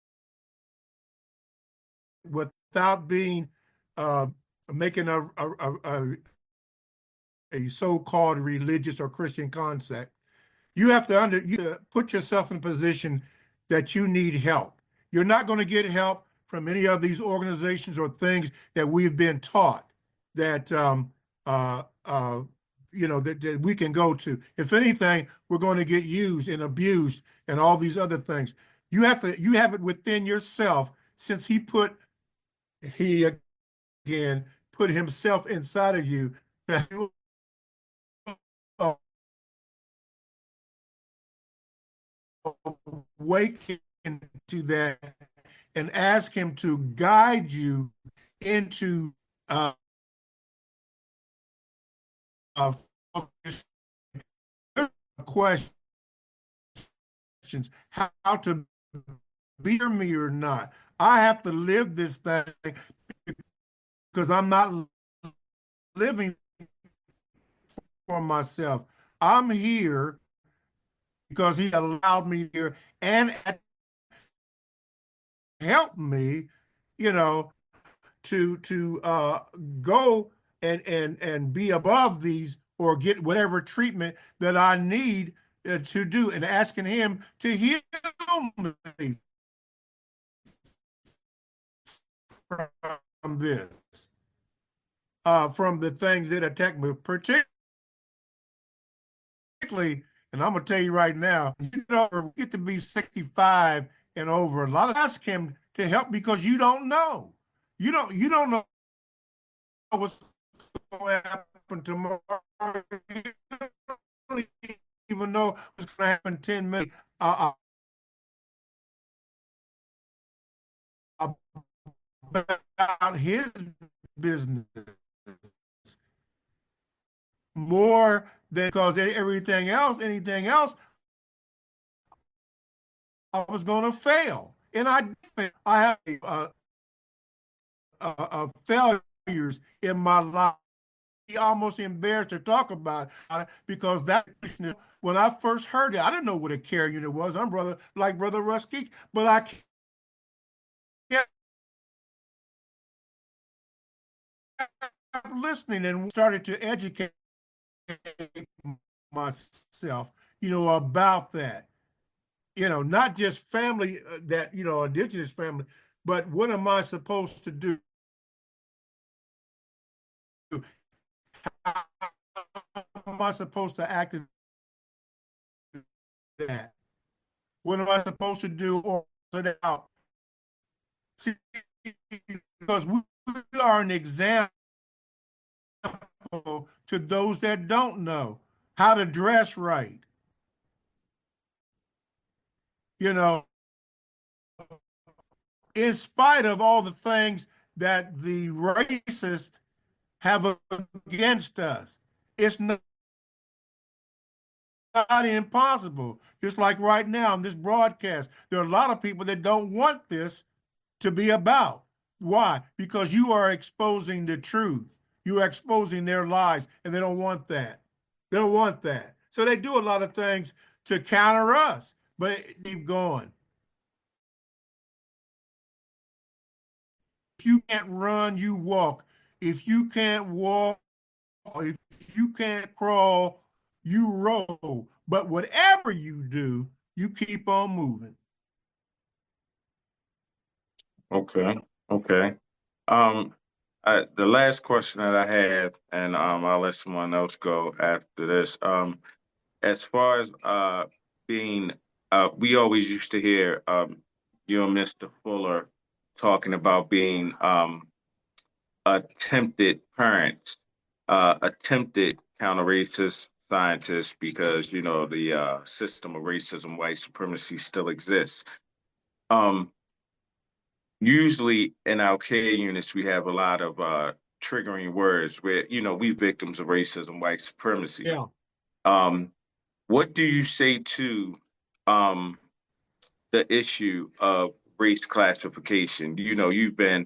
without being making a so-called religious or Christian concept, you have to put yourself in a position that you need help. You're not going to get help from any of these organizations or things that we've been taught that uh, uh, that we can go to. If anything, we're going to get used and abused and all these other things. You have it within yourself, since he again put himself inside of you, that you awaken to that and ask him to guide you into uh, questions, how to be me or not. I have to live this thing because I'm not living for myself. I'm here because he allowed me here and helped me, you know, to go and be above these or get whatever treatment that I need to do, and asking him to heal me from this, from the things that attack me, particularly. And I'm gonna tell you right now, get to be 65 and over, a lot of ask him to help because you don't know. You don't know what's going to happen tomorrow. You don't even know what's going to happen 10 minutes about his business more than because anything else, I was going to fail. And I have failures in my life. Almost embarrassed to talk about it because when I first heard it, I didn't know what a care unit was. I'm brother Rusky, but I kept listening and started to educate myself, about that. Not just family that, indigenous family, but what am I supposed to do? How am I supposed to act in that? What am I supposed to do or put it out? See, because we are an example to those that don't know how to dress right. In spite of all the things that the racists have against us, it's not impossible. Just like right now in this broadcast, there are a lot of people that don't want this to be about. Why? Because you are exposing the truth. You are exposing their lies, and they don't want that. They don't want that. So they do a lot of things to counter us, but keep going. If you can't run, you walk. If you can't walk, if you can't crawl, you roll. But whatever you do, you keep on moving. Okay. Okay. The last question that I had, and I'll let someone else go after this. As far as being, we always used to hear you and Mr. Fuller talking about being attempted parents, attempted counter-racist scientists, because the system of racism, white supremacy still exists. Usually in our care units, we have a lot of triggering words where, we victims of racism, white supremacy. Yeah. What do you say to the issue of race classification? You've been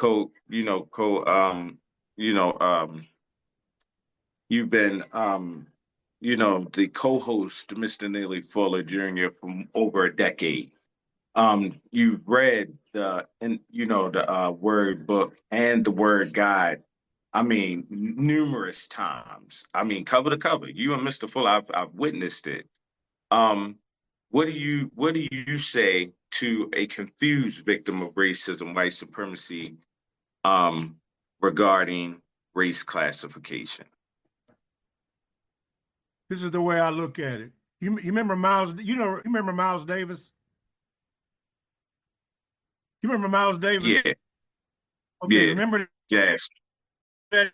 you've been the co-host to Mr. Neely Fuller Jr. for over a decade. You've read the word book and the word guide. I mean, numerous times. I mean, cover to cover. You and Mr. Fuller, I've witnessed it. What do you say to a confused victim of racism, white supremacy, regarding race classification? This is the way I look at it. You remember Miles? You remember Miles Davis? You remember Miles Davis? Yeah. Okay. Yeah. Remember? Yes. That?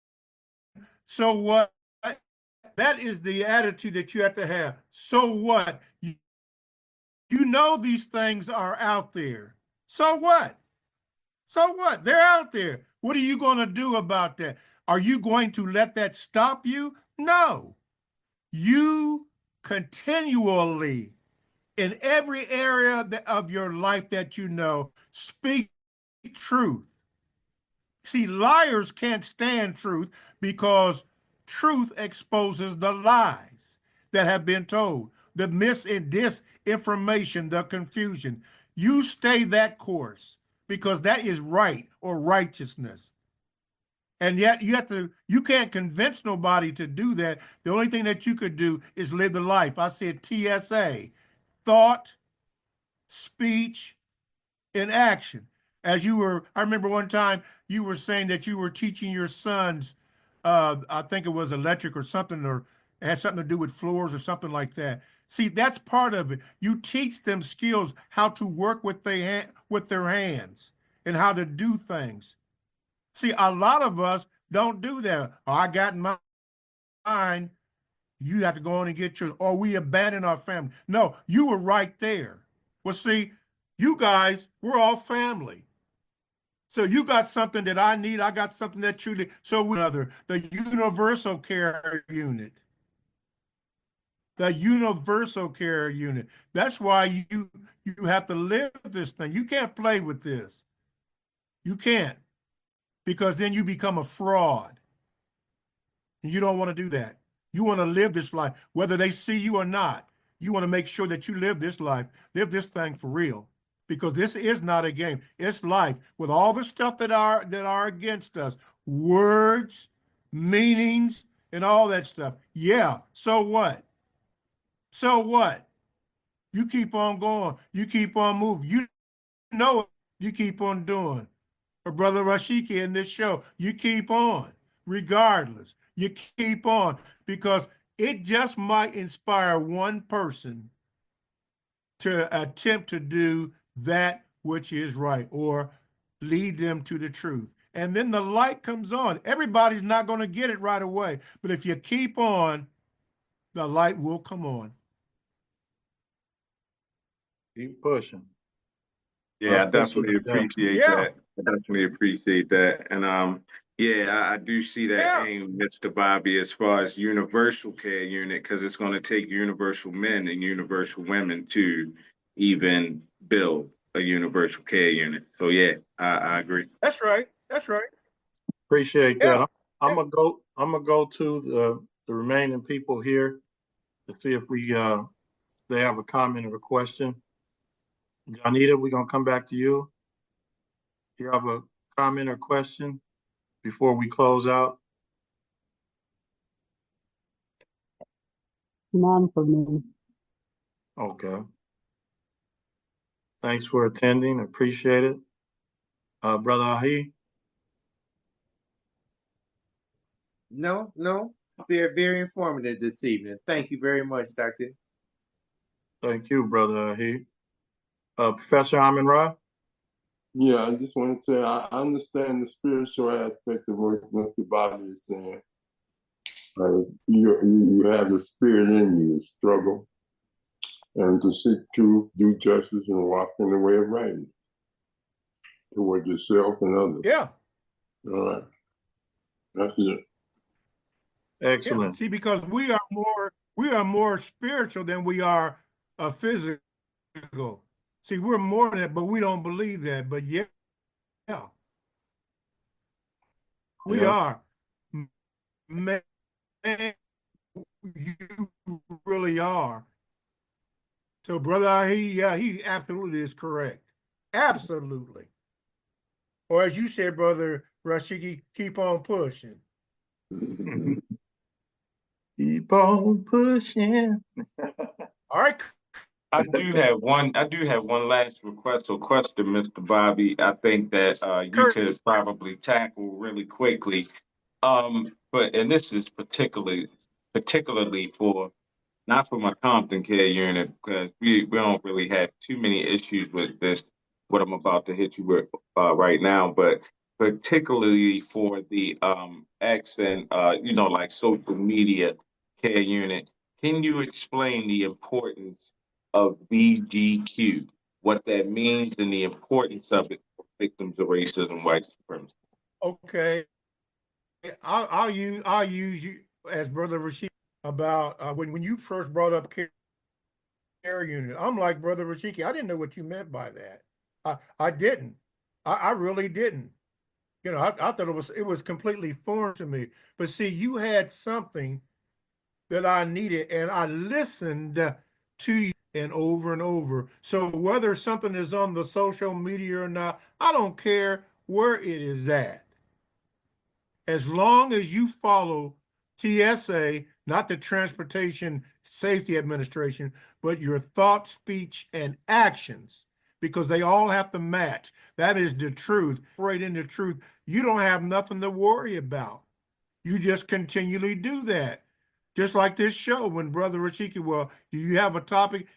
So what? That is the attitude that you have to have. So what? You know these things are out there. So what? So what? They're out there. What are you going to do about that? Are you going to let that stop you? No. You continually, in every area of your life that you know, speak truth. See, liars can't stand truth because truth exposes the lies that have been told, the mis and disinformation, the confusion. You stay that course because that is right or righteousness. And yet you can't convince nobody to do that. The only thing that you could do is live the life. I said TSA, thought, speech, and action. I remember one time you were saying that you were teaching your sons, I think it was electric or something, or it had something to do with floors or something like that. See, that's part of it. You teach them skills, how to work with their hands and how to do things. See, a lot of us don't do that. Oh, I got mine. You have to go on and get yours. Or we abandon our family. No, you were right there. Well, see, you guys, we're all family. So you got something that I need. I got something that you need. So the universal care unit. The universal care unit. That's why you have to live this thing. You can't play with this. You can't. Because then you become a fraud. And you don't want to do that. You want to live this life, whether they see you or not. You want to make sure that you live this life, live this thing for real. Because this is not a game. It's life with all the stuff that are against us. Words, meanings, and all that stuff. Yeah, so what? So what? You keep on going. You keep on moving. You know it. You keep on doing. Or Brother Rashiki in this show, you keep on, regardless. You keep on because it just might inspire one person to attempt to do that which is right or lead them to the truth. And then the light comes on. Everybody's not going to get it right away. But if you keep on, the light will come on. Keep pushing. Yeah, I Appreciate definitely that. appreciate Yeah. that. I definitely appreciate that. And yeah, I do see that Yeah. aim, Mr. Bobby, as far as universal care unit, because it's going to take universal men and universal women to even build a universal care unit. So yeah, I agree. That's right. That's right. Appreciate Yeah. that. I'm gonna go to the remaining people here to see if they have a comment or a question. Janita, we're gonna come back to you. You have a comment or question before we close out? None for me. Okay. Thanks for attending. Appreciate it. Brother Ahi, No, very informative this evening. Thank you very much, Doctor. thank you, Brother Ahi. Professor Amin Ra, Yeah, I just want to say I understand the spiritual aspect of what Mr. Bobby is saying. You have the spirit in you to struggle and to seek truth, do justice, and walk in the way of righteousness toward yourself and others. Yeah. All right. That's it. Yeah. excellent. See, because we are more spiritual than we are physical. See, we're more than that, but we don't believe that. But yeah, we Yeah. are. Man, you really are. So, Brother Ahi, yeah, he absolutely is correct. Absolutely. Or as you said, Brother Rashiki, keep on pushing. Keep on pushing. All right. I do have one last request or question, Mr. Bobby. I think that you Kurt, could probably tackle really quickly. And this is particularly for not for my Compton Care unit, because we don't really have too many issues with this, what I'm about to hit you with right now, but particularly for the X and like social media care unit. Can you explain the importance of BGQ, what that means, and the importance of it for victims of racism, white supremacy? okay. I'll use you as Brother Rashiki about when you first brought up care unit. I'm like Brother Rashiki. I didn't know what you meant by that. I didn't. I really didn't. You know, I thought it was completely foreign to me. But see, you had something that I needed, and I listened to you and over. So whether something is on the social media or not, I don't care where it is at. As long as you follow TSA, not the Transportation Safety Administration, but your thought, speech, and actions, because they all have to match. That is the truth. Right in the truth, you don't have nothing to worry about. You just continually do that. Just like this show, when Brother Rashiki, well, do you have a topic?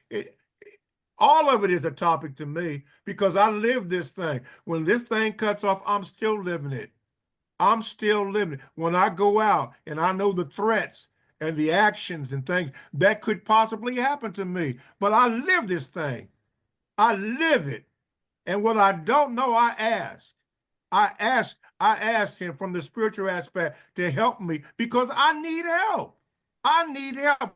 All of it is a topic to me because I live this thing. When this thing cuts off, I'm still living it. I'm still living. When I go out and I know the threats and the actions and things that could possibly happen to me, but I live this thing. I live it. And what I don't know, I ask. I ask him from the spiritual aspect to help me because I need help. I need help.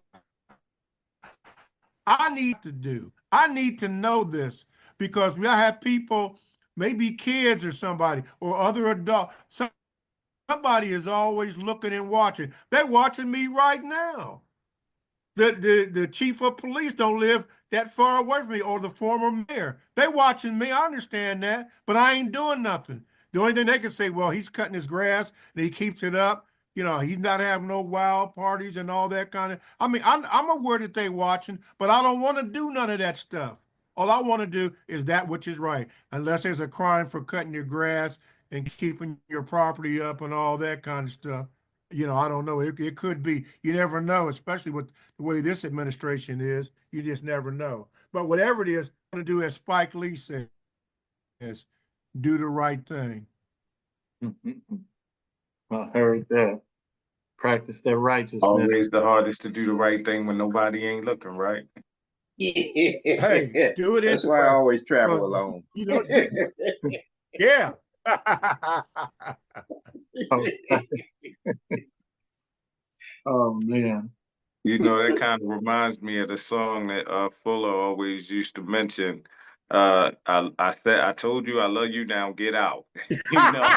I need to do. I need to know this because we have people, maybe kids or somebody or other adults. Somebody is always looking and watching. They're watching me right now. The chief of police don't live that far away from me, or the former mayor. They're watching me. I understand that, but I ain't doing nothing. The only thing they can say, well, he's cutting his grass and he keeps it up. You know, he's not having no wild parties and all that kind of. I mean, I'm aware that they watching, but I don't want to do none of that stuff. All I want to do is that which is right, unless there's a crime for cutting your grass and keeping your property up and all that kind of stuff. You know, I don't know. It could be. You never know, especially with the way this administration is. You just never know. But whatever it is, I'm going to do as Spike Lee says, do the right thing. I heard that. Practice that righteousness. Always the hardest to do the right thing when nobody ain't looking, right? Hey, do it. That's why I anyway, always travel because, alone. You know, yeah. Oh man. You know, that kind of reminds me of the song that Fuller always used to mention. I told you I love you, now get out. You know.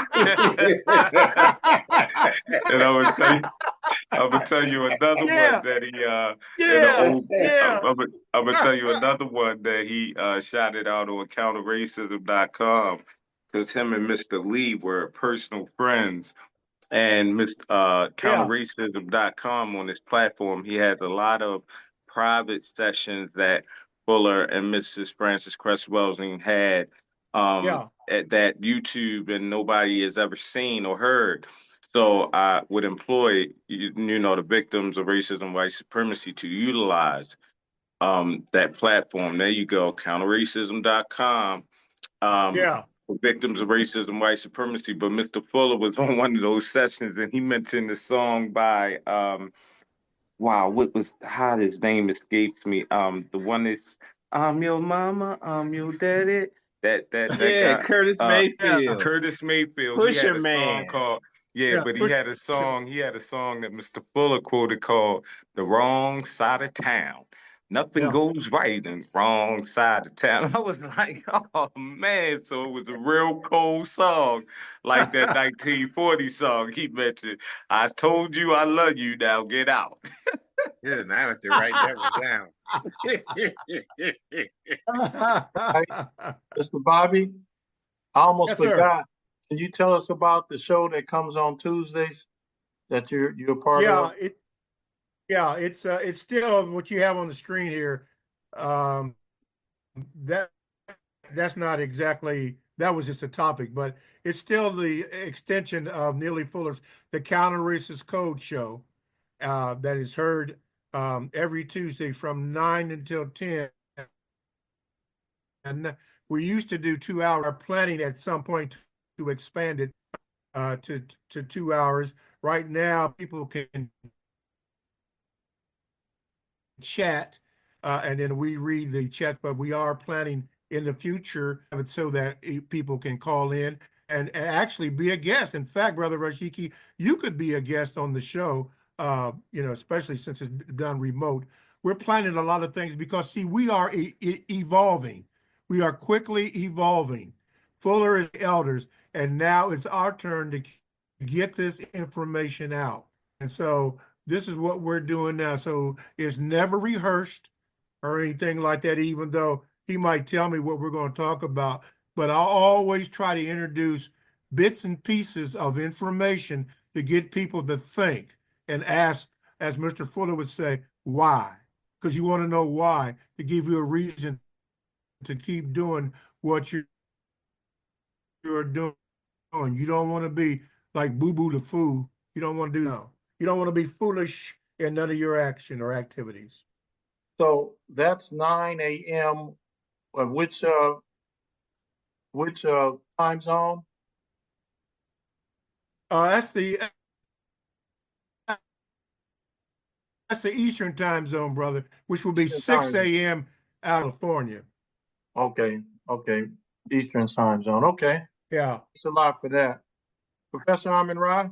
And I'm gonna tell you another Yeah. one that he Yeah. I'm gonna tell you another one that he shouted out on counterracism.com, because him and Mr. Lee were personal friends. And counterracism.com, on this platform, he has a lot of private sessions that Fuller and Mrs. Frances Cress Welsing had Yeah. at that YouTube and nobody has ever seen or heard. So I would employ the victims of racism, white supremacy to utilize that platform. There you go, counterracism.com. Yeah. For victims of racism, white supremacy. But Mr. Fuller was on one of those sessions and he mentioned the song by wow, how his name escapes me. The one that's I'm your mama, I'm your daddy. That Yeah, guy. Curtis Mayfield. Curtis Mayfield. He Pusher had a song Man. called Yeah. but he had a song that Mr. Fuller quoted called The Wrong Side of Town. Nothing Yeah. goes right in wrong side of town. I was like, oh man, so it was a real cold song, like that 1940 song he mentioned. I told you I love you, now get out. Yeah, now I have to write that one down. Mr. Bobby, I almost Yes, sir. forgot. Can you tell us about the show that comes on Tuesdays that you're a part of? It's still what you have on the screen here. That's not exactly, that was just a topic, but it's still the extension of Neely Fuller's The Counter Racist Code Show that is heard every Tuesday from 9 until 10. And we used to do 2 hour planning at some point to expand it to 2 hours. Right now, people can chat and then we read the chat, but we are planning in the future so that people can call in and actually be a guest. In fact, Brother Rashiki, you could be a guest on the show, especially since it's done remote. We're planning a lot of things because, see, we are evolving. We are quickly evolving. Fuller is elders, and now it's our turn to get this information out. And so this is what we're doing now. So it's never rehearsed or anything like that, even though he might tell me what we're going to talk about. But I'll always try to introduce bits and pieces of information to get people to think and ask, as Mr. Fuller would say, why? Because you want to know why, to give you a reason to keep doing what you're doing. You don't want to be like Boo Boo the Fool. You don't want to do that. You don't want to be foolish in none of your action or activities. So that's 9 a.m. Which time zone? That's the Eastern time zone, brother, which will be Eastern 6 time. a.m. California. Okay. Eastern time zone. Okay. Yeah. Thanks a lot for that. Professor Amin Ra?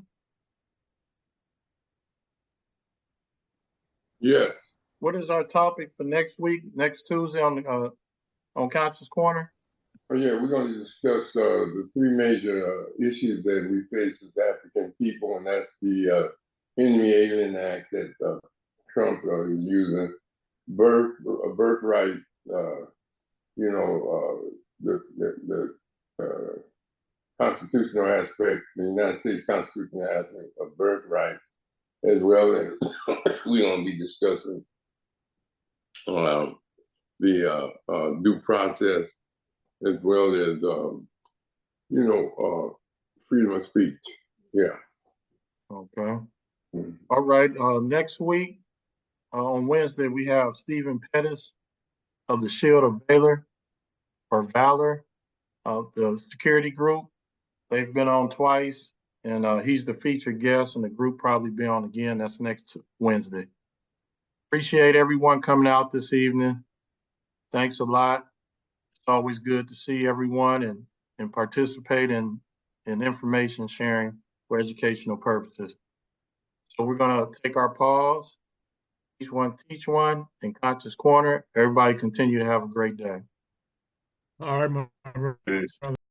Yes. What is our topic for next week, next Tuesday on Conscious Corner? Oh, yeah, we're going to discuss the three major issues that we face as African people, and that's the Enemy Alien Act that Trump is using, birthright, the constitutional aspect, the United States constitutional aspect of birthright, as well as we're going to be discussing the due process, as well as freedom of speech. Yeah. Okay. Mhm. All right. Next week on Wednesday we have Stephen Pettis of the Shield of Valor the security group. They've been on twice, and he's the featured guest, and the group probably be on again. That's next Wednesday. Appreciate everyone coming out this evening. Thanks a lot. It's always good to see everyone and participate in information sharing for educational purposes. So we're gonna take our pause. Each one teach one in Conscious Corner. Everybody continue to have a great day. All right, my Peace. brother.